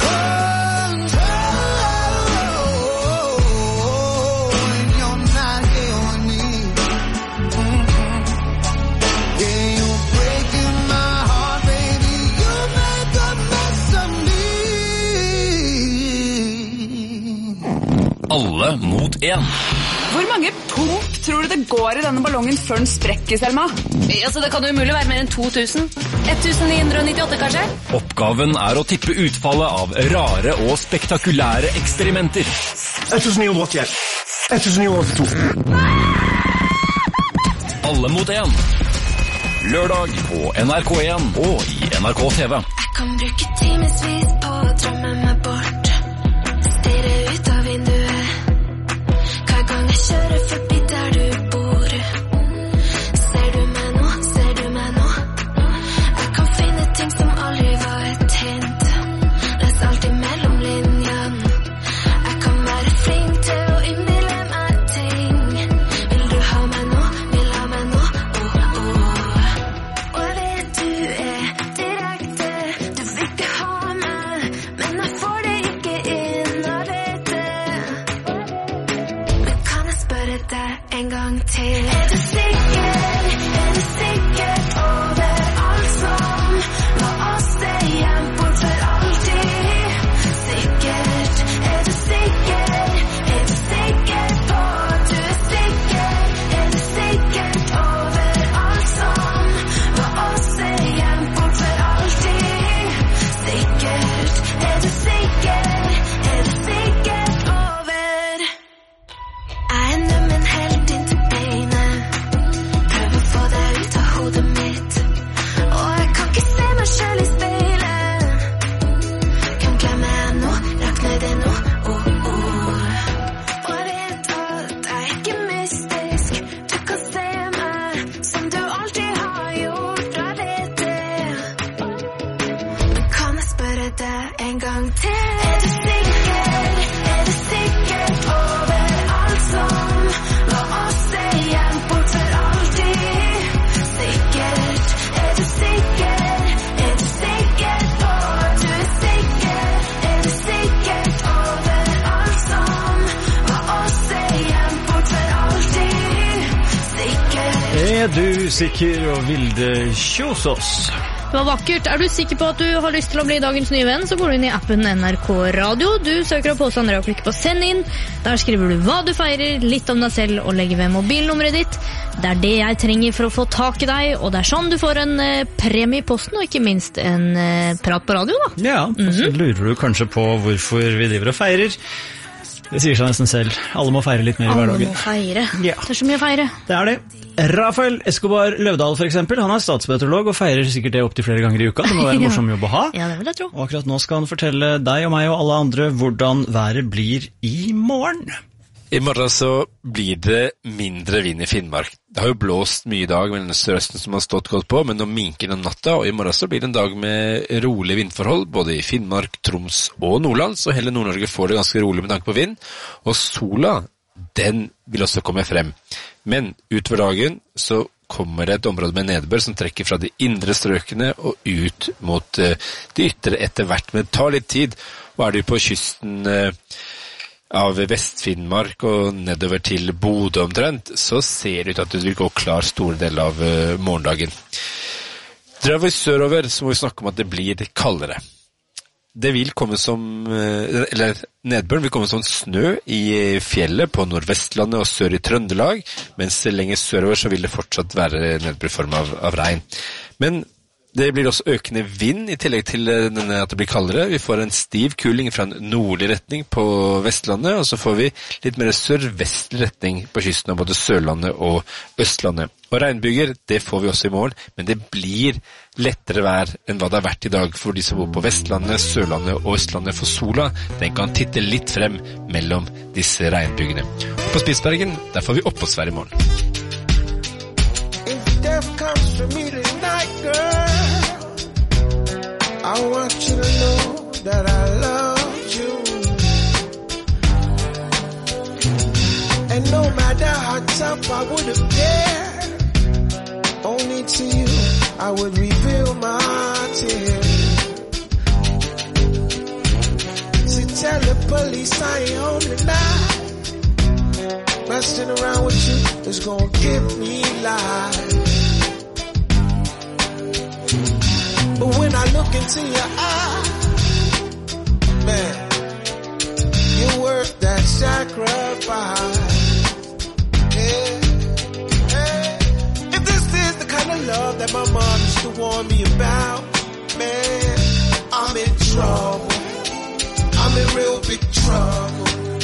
control when you're not here with me. Yeah, you're breaking my heart, baby. You make a mess of me. Alle mot en. Hvor mange pump tror du det går i denne ballongen før den sprekker, Selma? Altså, det kan jo umulig være mer enn 2000. 1998, kanskje? Oppgaven er å tippe utfallet av rare og spektakulære eksperimenter. 1981. 1982. Alle mot en. Lørdag på NRK1 og i NRK TV. Jeg kan bruke timesvis på å drømme meg bort, stirre ut av vinduet hver gang jeg kjører forbi der du bor. Ser du meg nå, ser du meg nå? Jeg kan finne ting som aldri var et hint. Les alltid mellom linjene. Jeg kan være flink til å innbille meg ting. Vil du ha meg nå, vil ha meg nå? Og jeg vet du er direkte. Du vil ikke ha meg, men jeg får det i det en gang til. Du sikker overalt som la oss se igjen bort for alltid? Sikkert, du sikker på, du sikkert overalt som la oss se igjen bort for alltid? Sikkert. Du sikker og Vilde Kjosås? Det var vakkert. Du sikker på at du har lyst til å bli dagens nye venn, så går du inn i appen NRK Radio. Du søker opp påstander og klikker på send inn. Der skriver du hva du feirer, litt om deg selv og legger ved mobilnummeret ditt. Det det jeg trenger for å få tak i deg, og det sånn du får en premie i posten, og ikke minst en prat på radio da. Ja, og så lurer du kanskje på hvorfor vi driver og feirer. Det sier seg nesten selv. Alle må feire litt mer i hverdagen. Alle må feire. Ja. Det så mye å feire. Det det. Rafael Escobar Løvdahl for eksempel, han statsmeteorolog og feirer sikkert det opp til flere ganger i uka. Det må være en morsom jobb å ha. Ja, det vil jeg tro. Og akkurat nå skal han fortelle deg og meg og alle andre hvordan været blir i morgen. I morgen så blir det mindre vind i Finnmark. Det har jo blåst mye i dag med denne sørøsten som har stått godt på, men nå minker den natta, og i morgen så blir det en dag med rolig vindforhold, både i Finnmark, Troms og Nordland, så hele Nord-Norge får det ganske rolig med tanke på vind, og sola, den vil også komme frem. Men utover dagen så kommer det et område med nedbør som trekker fra de indre strøkene og ut mot de ytre etter hvert, men det tar litt tid, og du på kysten av Vest-Finnmark og nedover til Bodø omtrent, så ser det ut at det vil gå klar store deler av morgendagen. Drar vi sørover, så må vi snakke om at det blir kaldere. Det vil komme nedbøren vil komme som snø i fjellet på Nordvestlandet og sør i Trøndelag, mens lenger sørover så vil det fortsatt være nedbør i form av regn. Men det blir også økende vind i tillegg til at det blir kaldere. Vi får en stiv kuling fra en nordlig retning på Vestlandet, og så får vi litt mer sørvestlig retning på kysten av både Sørlandet og Østlandet. Og regnbyger, det får vi også i morgen, men det blir lettere vær enn hva det har vært i dag for de som bor på Vestlandet, Sørlandet og Østlandet, for sola. Den kan titte litt frem mellom disse regnbygene. Og på Spitsbergen, der får vi oppholdsvær i morgen. If death comes for me tonight, girl, I want you to know that I love you. And no matter how tough I would appear, only to you I would reveal my tears. So tell the police I ain't home tonight. Messing around with you is gonna give me life. But when I look into your eyes, man, you're worth that sacrifice. Yeah. If this is the kind of love that my mom used to warn me about, man, I'm in trouble. I'm in real big trouble.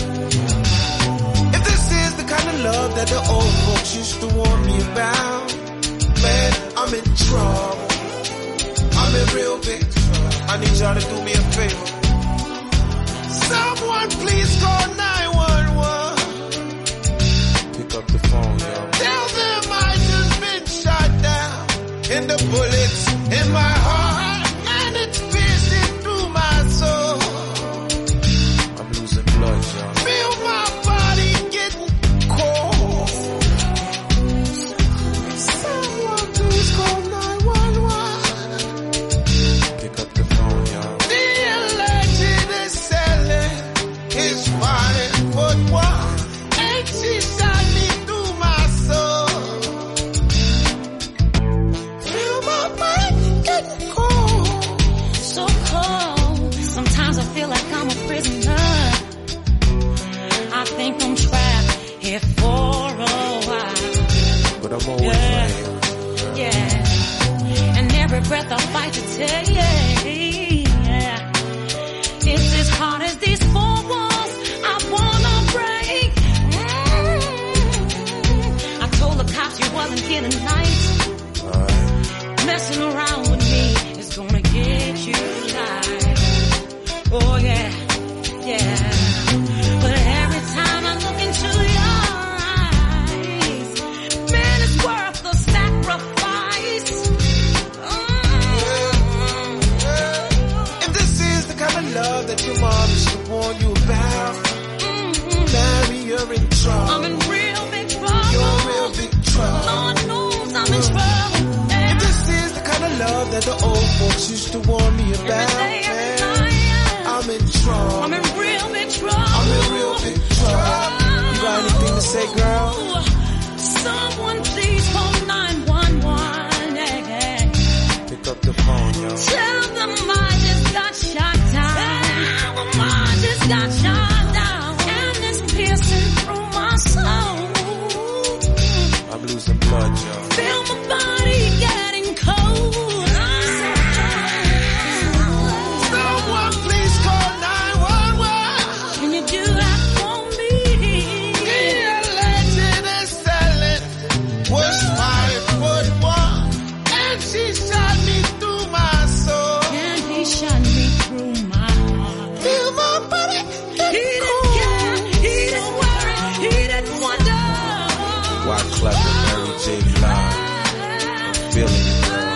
If this is the kind of love that the old folks used to warn me about, man, I'm in trouble. I'm in real big trouble. I need y'all to do me a favor. Someone please call 911. Pick up the phone, y'all. Tell them I just been shot down. And the bullets in my heart, and it's piercing through my soul. I'm losing blood, y'all. Feel my body getting cold. Someone please call 911. Pick up the phone, y'all. The alleged assailant is fighting for one, and she shot me through my soul. Feel my mind getting cold. So cold. Sometimes I feel like I'm a prisoner. I think I'm trapped here for a while. But I'm always right here with you, girl. Yeah. And every breath I fight to take. Yeah. It's as hard as these four walls I wanna break. I told the cops you wasn't here tonight. Messing around with me is gonna get you live. Oh yeah, yeah. But every time I look into your eyes, man, it's worth the sacrifice. If this is the love that the old folks used to warn me about, man. I'm in trouble. I'm in real big trouble. I'm in real big trouble. You got anything to say, girl? Someone please call 911. Yeah. Pick up the phone, yo. Tell them I just got shot down. Tell them I just got shot down. And it's piercing through my soul. I'm losing blood, yo. Feel my body getting cold. Someone please call 911. Can you do that for me? The legend is selling. Was 5'1", and she shot me through my soul. And he shot me through my heart. Feel my body He didn't care, he didn't worry, he didn't wonder. Why clever Mary J. Blige? I'm feeling it, girl.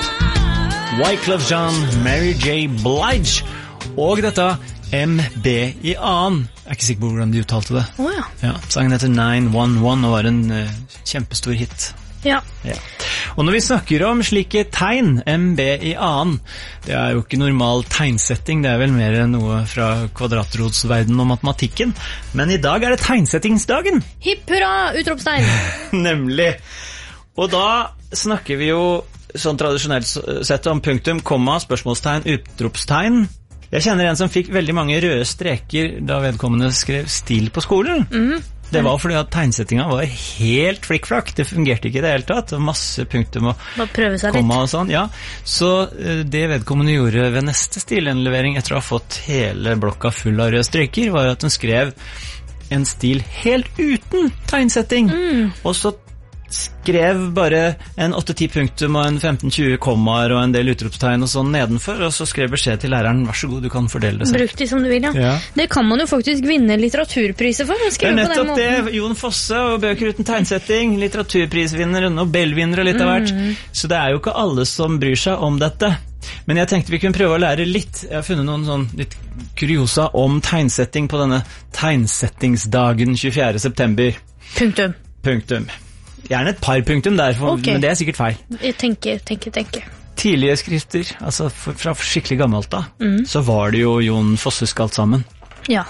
Wyclef Jean, Mary J. Blige. Og dette MB i annen. Jeg er ikke sikker på hvordan de uttalte det. Åja. Ja, sangen heter 911 og var en kjempestor hit. Ja. Ja. Og når vi snakker om slike tegn, MB i annen, det er jo ikke normal tegnsetting, det er vel mer noe fra kvadratrotsverdenen og matematikken. Men i dag er det tegnsettingsdagen. Hipp hurra, utropstegn. Nemlig. Og da snakker vi jo sånn tradisjonelt sett om punktum, komma, spørsmålstegn, utropstegn. Jeg kjenner en som fikk veldig mange røde streker da vedkommende skrev stil på skolen. Det var fordi at tegnsettinga var helt flikkflakk. Det fungerte ikke i det hele tatt. Det var masse punktum og Bare prøve seg litt. komma og sånn. Ja. Så det vedkommende gjorde ved neste stilenlevering etter å ha fått hele blokka full av røde streker, var at hun skrev en stil helt uten tegnsetting. Og så skrev bare en 8-10 punktum og en 15-20 kommaer og en del utropstegn og sånn nedenfor, og så skrev beskjed til læreren, vær så god, du kan fordele det selv. Bruk de som du vil, ja. Ja. Det kan man jo faktisk vinne litteraturpriser for. Det er nettopp det. Jon Fosse og bøker uten tegnsetting, litteraturprisvinner, Nobelvinner og litt av hvert. Så det er jo ikke alle som bryr seg om dette. Men jeg tenkte vi kunne prøve å lære litt. Jeg har funnet noen sånn litt kuriosa om tegnsetting på denne tegnsettingsdagen 24. september. Punktum. Gjerne et par punktum der, men det er sikkert feil. Jeg tenker. Tidlige skrifter, altså fra skikkelig gammelt da, så var det jo Jon Fossesk alt sammen. Ja.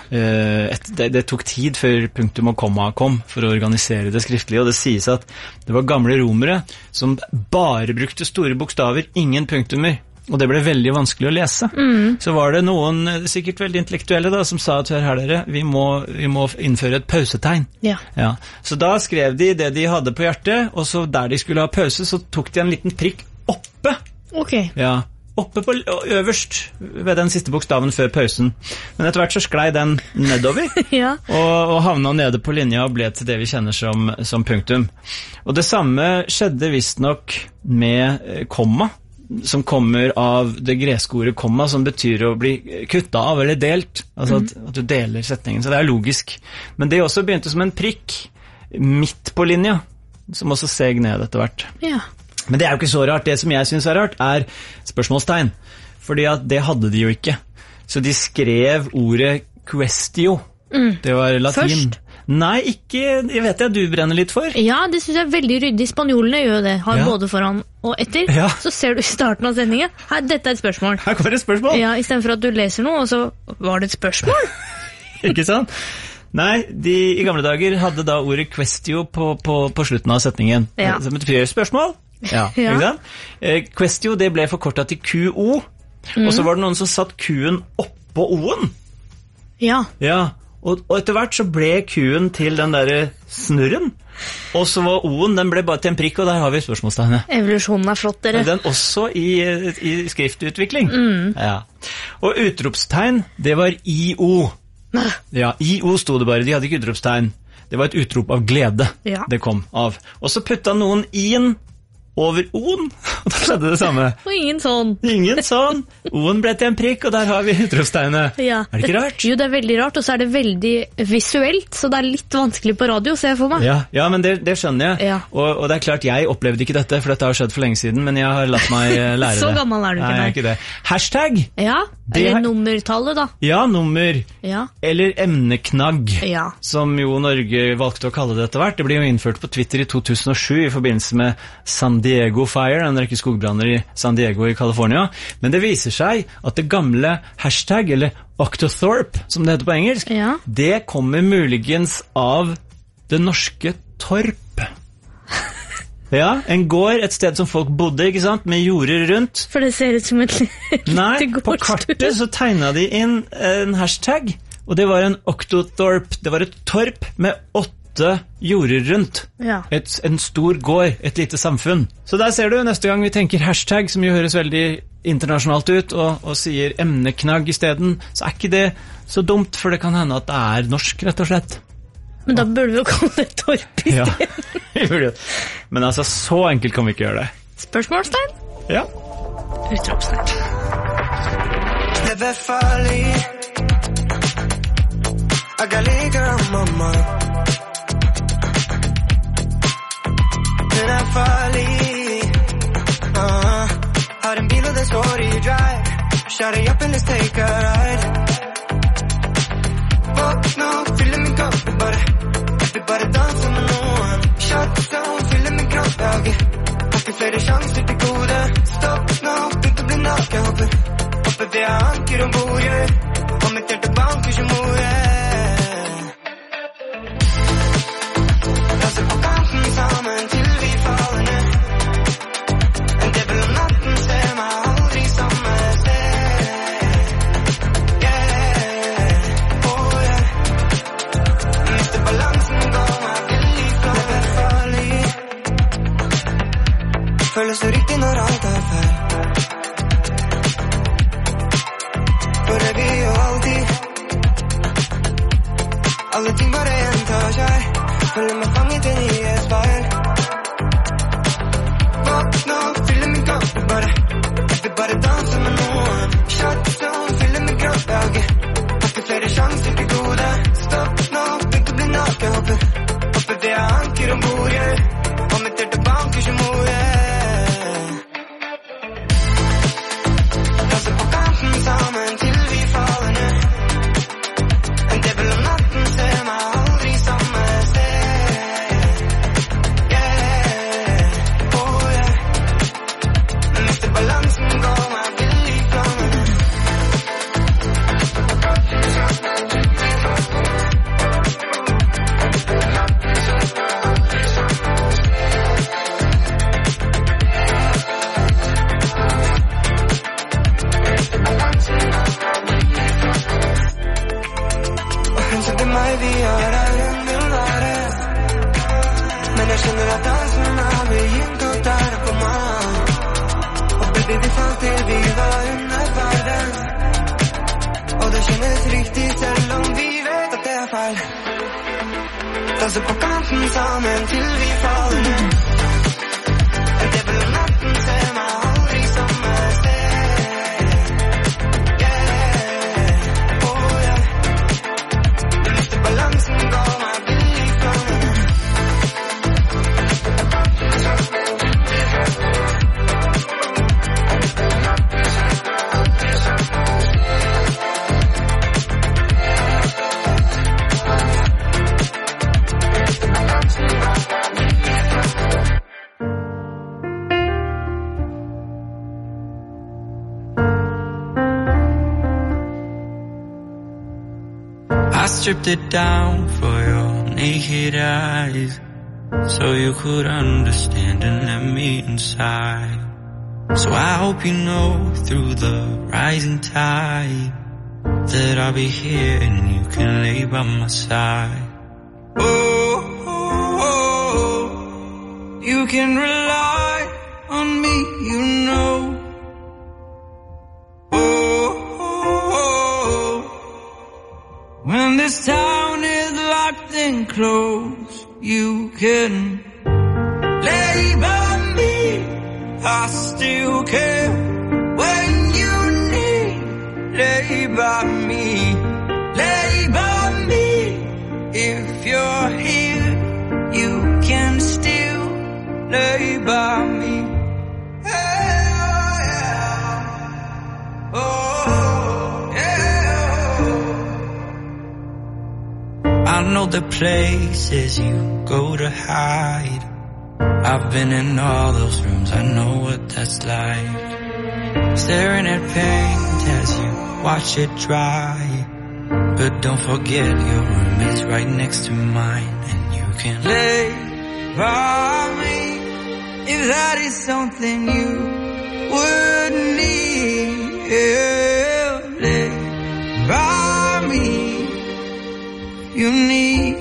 Det tok tid før punktum og komma kom for å organisere det skriftlige, og det sies at det var gamle romere som bare brukte store bokstaver, ingen punktummer. Og det ble veldig vanskelig å lese. Så var det noen, sikkert veldig intellektuelle da, som sa at hør her dere, vi må innføre et pausetegn. Ja. Ja. Så da skrev de det de hadde på hjertet, og så der de skulle ha pause, så tok de en liten prikk oppe. Ok. Ja, oppe på øverst ved den siste bokstaven før pausen. Men etter hvert så sklei den nedover, Ja. og havna nede på linja og ble til det vi kjenner som punktum. Og det samme skjedde visstnok med komma, som kommer av det greske ordet komma, som betyr å bli kuttet av eller delt, altså at du deler setningen, så det er logisk. Men det også begynte som en prikk midt på linja, som også seg ned etter hvert. Ja. Men det er jo ikke så rart. Det som jeg synes er rart, er spørsmålstegn, fordi at det hadde de jo ikke. Så de skrev ordet questio, det var latin. Først? Nei, ikke, jeg vet du brenner litt for. Ja, det synes jeg er veldig ryddig. Spanjolene gjør det, har både foran og etter. Ja. Så ser du i starten av sendingen, dette er et spørsmål. Her kommer et spørsmål. Ja, i stedet for at du leser noe, og så var det et spørsmål. Ikke sant? Nei, de i gamle dager hadde da ordet questio på slutten av setningen. Ja. Som betyr spørsmål. Ja, Ja. ikke sant? Questio, det ble forkortet til QO, og så var det noen som satt Q-en oppå O-en. Ja. Ja, og etter hvert så ble Q-en til den der snurren, og så var O-en, den ble bare til en prikk, og der har vi spørsmålstegnet. Evolusjonen er flott, dere. Den også i skriftutvikling. Ja. Og utropstegn, det var IO. Ja, IO stod det bare, de hadde ikke utropstegn. Det var et utrop av glede det kom av. Og så putta noen I-en over O-en, og da skjedde det samme. Og ingen sånn. Ingen sånn. O-en ble til en prikk, og der har vi utropstegnet. Ja. Er det ikke rart? Jo, det er veldig rart, og så er det veldig visuelt, så det er litt vanskelig på radio, ser jeg for meg. Ja, men det skjønner jeg. Ja. Og det er klart, jeg opplevde ikke dette, for dette har skjedd for lenge siden, men jeg har latt meg lære det. Så gammel er du ikke, nei. Jeg er ikke det. Hashtag, Eller nummertallet da. Ja, nummer. Ja. Eller emneknagg, Ja. som jo Norge valgte å kalle det etter hvert. Det ble jo innført på Twitter i 2007 i forbindelse med San Diego Fire, en rekke skogbranner i San Diego i California. Men det viser seg at det gamle hashtag, eller Octothorpe, som det heter på engelsk, det kommer muligens av det norske torp. Ja, en gård, et sted som folk bodde, ikke sant, med jorder rundt. For det ser ut som et Nei, på kartet så tegnet de inn en hashtag, og det var en Octothorpe. Det var et torp med 8 jorder rundt. Ja. En stor gård, et lite samfunn. Så der ser du, neste gang vi tenker hashtag, som jo høres veldig internasjonalt ut, og sier emneknagg i stedet, så ikke det så dumt, for det kan hende at det norsk, rett og slett. Men da burde vi jo kalle det torp i stedet. Ja, men altså, så enkelt kan vi ikke gjøre det. Spørsmålstegn? Ja. Utropstegn. Never farlig I got liquor on my mind Den farlig Har en bil og det står i drive Shut it up and let's take a ride Våkna, fyller min kropp Bare danse med noen Shutdown, fyller min kropp Jeg har ikke flere sjanser til gode Stopp nå, begynte å bli naken Hopper ved anker og borger Og mitt hjerte banker som morer Danser på kanten sammen Til vi faller ned En djevel om natten Ser meg aldri samme sted Yeah, oh yeah Mister balansen Føles så riktig når alt feil For evig og alltid Alle ting bare gjentar seg Føler meg fanget inn i et speil Våkna, fyller min kropp Jeg vil bare danse med noen Shutdown, fyller min kropp Jeg har ikke flere sjanser til gode Stopp nå, begynte å bli naken Hopper ved anker og borger Og mitt hjerte banker som morer Sammen til vi faller ned En djevel om natten ser meg aldri samme sted Yeah, oh yeah Men mister balansen går meg vill i flammene Vi er der enn vil være Men jeg skjønner at dansen har begynt å tære på meg Og baby vi falt til vi var under verden Og det kjennes riktig selv om vi vet at det er feil Danser på kanten sammen til vi faller ned En djevel om natten ser meg aldri samme sted Balansen går meg vill i flammene Stripped it down for your naked eyes So you could understand and let me inside So I hope you know through the rising tide That I'll be here and you can lay by my side Oh, oh, oh. You can rely on me, you know When this town is locked and closed, you can lay by me. I still care when you need. Lay by me, lay by me. If you're here, you can still lay by me. Hey, oh, yeah. Oh. don't know the places you go to hide. I've been in all those rooms, I know what that's like. Staring at paint as you watch it dry. But don't forget your room is right next to mine, and you can lay by me if that is something you would need. Lay by me if you need.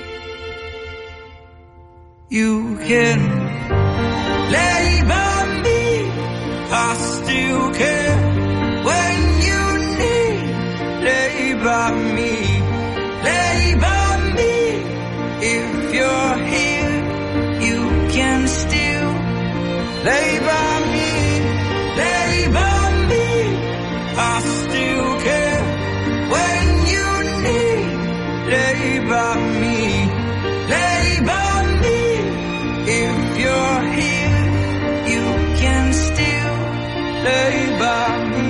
You can lay by me, I still care when you need. Lay by me, lay by me. If you're here, you can still lay by me, lay by me. I still care when you need. Lay by me, lay by me. If you're here, you can still lay by me.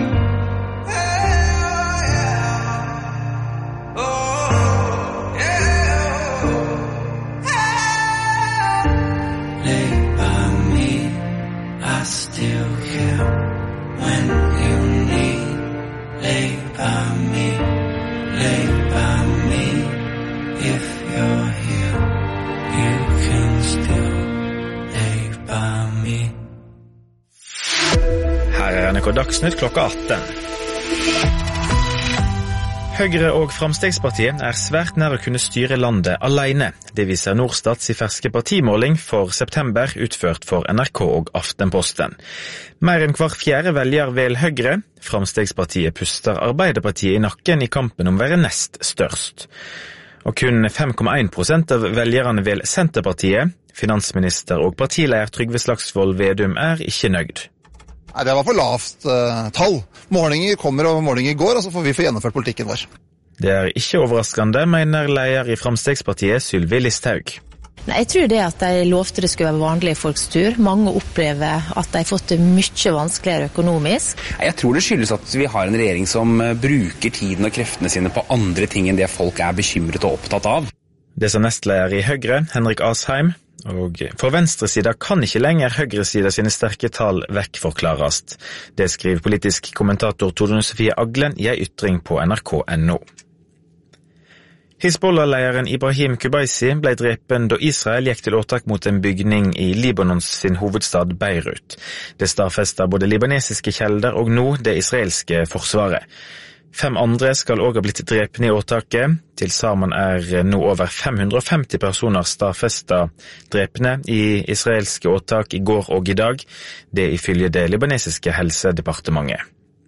Still here when you need. Lay by me, lay by me. If you're here, you can still lay by me. Her NRK Dagsnytt klokka 18. Høyre og Framstegspartiet svært nær å kunne styre landet alene. Det viser Norstats ferske partimåling for september utført for NRK og Aftenposten. Mer enn hver fjerde velger vel Høyre. Framstegspartiet puster Arbeiderpartiet i nakken i kampen om å være nest størst. Og kun 5,1% av velgerne vel Senterpartiet. Finansminister og partileder Trygve Slagsvold Vedum ikke nøyd. Nei, det var for lavt tall. Målinger kommer og målinger går, og så får vi få gjennomført politikken vår. Det ikke overraskende, mener leder i Framstegspartiet Sylvi Listhaug. Nei, jeg tror det at de lovte det skulle være vanlige folks tur. Mange opplever at de har fått det mye vanskeligere økonomisk. Jeg tror det skyldes at vi har en regjering som bruker tiden og kreftene sine på andre ting enn det folk bekymret og opptatt av. Det sa nestleder i Høyre, Henrik Asheim. Og for venstresida kan ikke lenger høyresida sine sterke tall vekkforklarast. Det skriver politisk kommentator Tone Sofie Aglen i en ytring på nrk.no. Hizbollah-lederen Ibrahim Kubaisi ble drepen da Israel gikk til åtak mot en bygning i Libanons sin hovedstad Beirut. Det stadfestet både libanesiske kjelder og nå det israelske forsvaret. 5 andre skal også ha blitt drepne i åtaket. Til sammen nå over 550 personer stadfestet drepne i israelske åtak i går og i dag. Det ifølge det libanesiske helsedepartementet.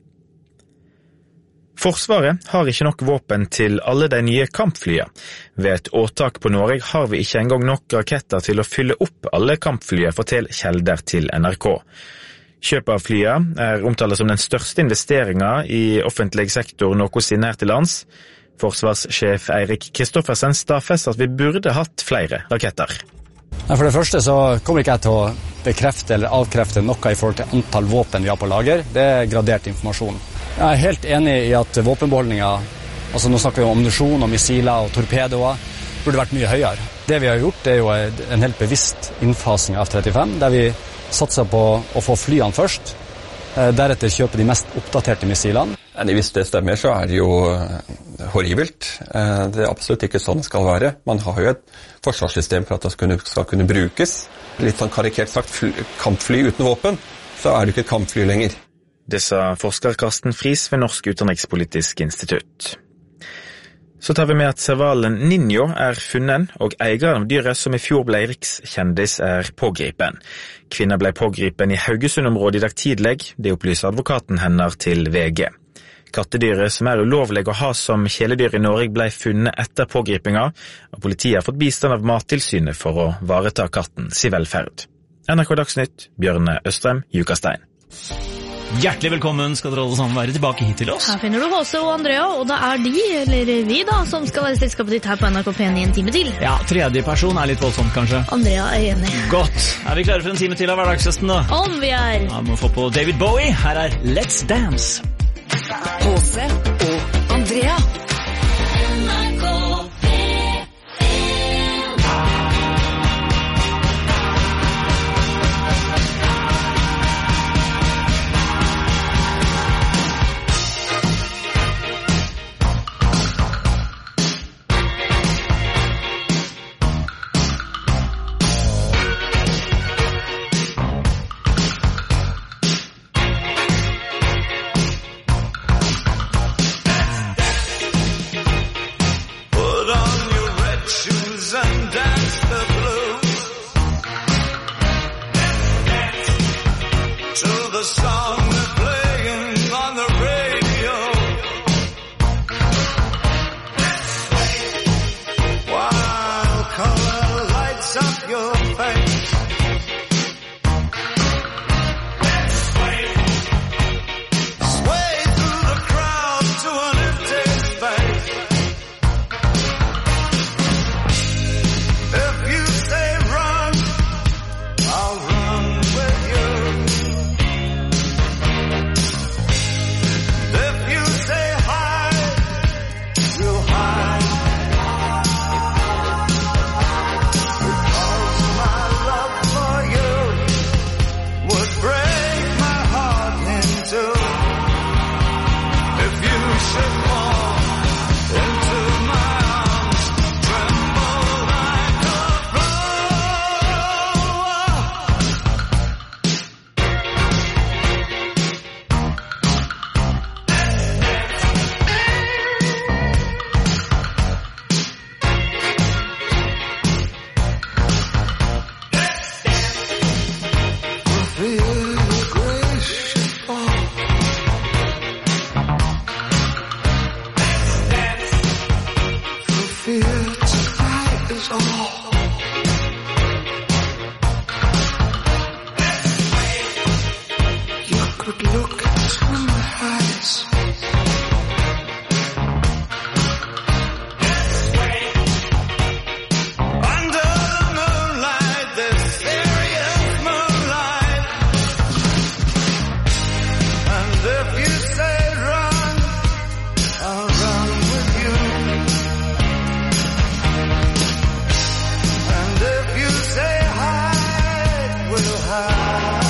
Forsvaret har ikke nok våpen til alle de nye kampflyene. Ved et åtak på Norge har vi ikke engang nok raketter til å fylle opp alle kampflyene, forteller kjelder til NRK. Kjøp av flyene omtalt som den største investeringen i offentlig sektor noensinne her til lands. Forsvarssjef Eirik Kristoffersen stadfester at vi burde hatt flere raketter. For det første så kommer ikke jeg til å bekrefte eller avkrefte noe i forhold til antall våpen vi har på lager. Det gradert informasjon. Jeg helt enig i at våpenbeholdninger, altså nå snakker vi om ammunisjon og missiler og torpedoer, burde vært mye høyere. Det vi har gjort jo en helt bevisst innfasing av F-35, der vi satser på å få flyene først, deretter kjøpe de mest oppdaterte missilene. Hvis det stemmer, så det jo horribelt. Det absolutt ikke sånn det skal være. Man har jo et forsvarssystem for at det skal kunne brukes. Litt sånn karikert sagt, kampfly uten våpen, så det ikke et kampfly lenger. Det sa forsker Karsten Friis ved Norsk Utenrikspolitisk Institutt. Så tar vi med at servalen Ninjo funnet, og eieren av dyret som i fjor ble rikskjendis pågripen. Kvinna ble pågripen i Haugesund-området i dag tidlig, det opplyser advokaten hennes til VG. Kattedyret som ulovlig å ha som kjæledyr i Norge ble funnet etter pågripinga, og politiet har fått bistand av Mattilsynet for å vareta kattens velferd. NRK Dagsnytt, Bjørne Østrem, Jukastein. Hjertelig velkommen skal dere alle sammen være tilbake hit til oss. Her finner du Håse og Andrea, og det de, eller vi da, som skal være selskapet ditt her på NRK P1 i en time til. Ja, tredje person litt voldsomt kanskje. Andrea enig. Godt. Vi klare for en time til av hverdagshøsten da? Om vi Ja, må få på David Bowie. Her Let's Dance. Håse og Andrea. NRK eyes. Under the moonlight, this serious moonlight. And if you say run, I'll run with you. And if you say hide, we'll hide.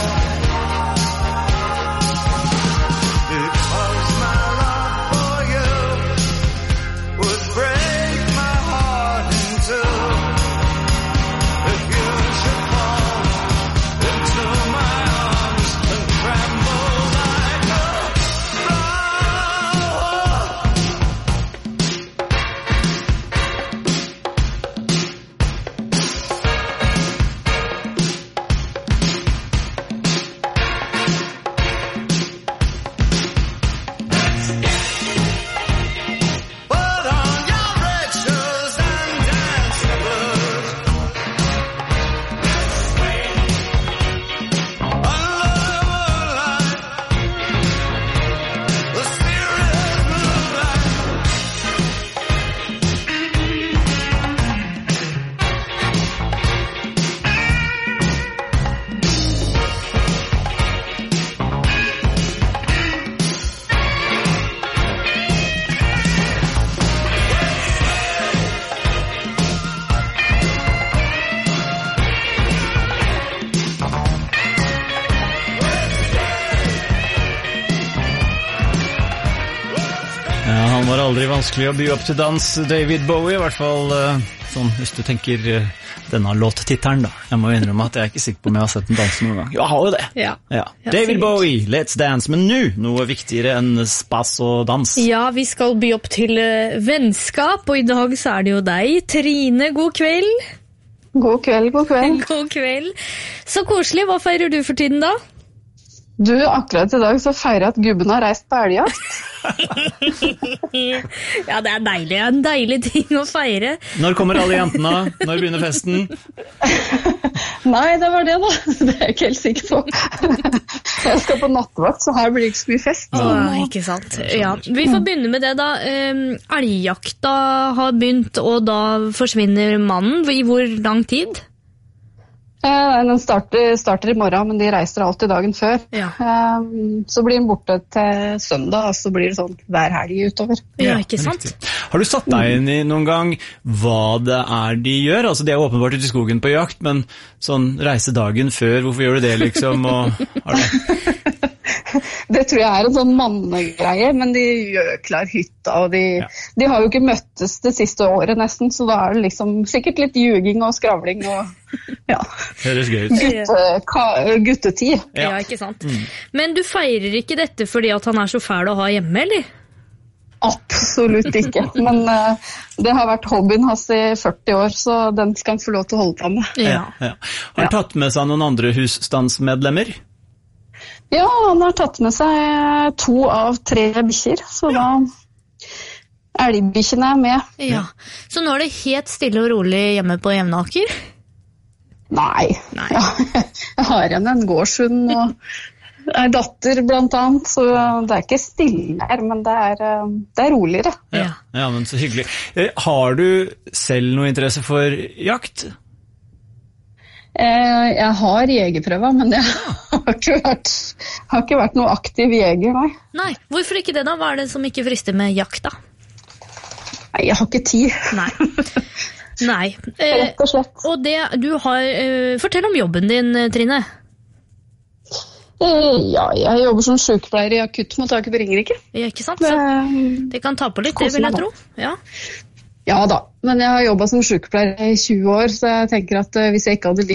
Because my love for you would break my heart in two. If you should fall into my arms and tremble like a put on your red shoes and dance the blues. Under the moonlight, the serious moonlight. Ja, han var aldri vanskelig å by opp til dans, David Bowie, I hvert fall sånn, hvis du tenker denne låttitteren da. Jeg må innrømme at jeg er ikke sikker på om jeg har sett den danse noen gang. Jo, jeg har jo det. Ja. Ja. David Bowie, Let's Dance, men nå, noe viktigere enn spas og dans. Ja, vi skal by opp til vennskap, og I dag så det jo deg, Trine, god kveld. God kveld, god kveld. God kveld. Så koselig, hva feirer du for tiden da? Du, akkurat I dag så feirer jeg at gubben har reist på elgjakt. Ja, det deilig, en deilig ting å feire. Når kommer alle jentene? Når begynner festen? Nei, det var det da. Det jeg ikke helt sikker på. Jeg skal på nattvakt, så her blir det ikke så mye fest. Ikke sant. Ja, vi får begynne med det da. Elgjakta har begynt, og da forsvinner mannen. I hvor lang tid? Den starter I morgen, men de reiser alltid dagen før. Ja. Så blir den borte til søndag, og så blir det sånn hver helg utover. Ja, ikke sant? Riktig. Har du satt deg inn I noen gang hva det de gjør? Altså, de åpenbart ute I skogen på jakt, men sånn reise dagen før, hvorfor gjør du det liksom? Og, har du... Det tror jeg en sånn mannegreie, men de gjør klar hytta, og de har jo ikke møttes det siste året nesten, så da det liksom sikkert litt ljuging og skravling og ja. Høres gøy ut. Guttetid. Ja, ikke sant. Men du feirer ikke dette fordi at han så fæl å ha hjemme, eller? Absolutt ikke, men det har vært hobbyen hans I 40 år, så den skal han få lov til å holde på med. Ja. Har han tatt med seg noen andre husstandsmedlemmer? Ja, han har tatt med seg 2 av 3 bikkjer, så da elgbikkjene med. Ja, så nå det helt stille og rolig hjemme på Jevnaker? Nei. Ja, jeg har igjen en gårdshund og en datter blant annet, så det ikke stille her, men det roligere. Ja, men så hyggelig. Har du selv noe interesse for jakt? Jeg har jegerprøver, men jeg har ikke vært noe aktiv jeger, nei. Nei, hvorfor ikke det da? Hva det som ikke frister med jakt da? Nei, jeg har ikke tid. Nei. Rett og slett. Og det du har... fortell om jobben din, Trine. Ja, jeg jobber som sykepleier I akuttmottaket på Ringerike. Ja, ikke sant? Så det kan ta på litt, det vil jeg tro. Ja da, men jeg har jobbet som sykepleier I 20 år, så jeg tenker at hvis jeg ikke hadde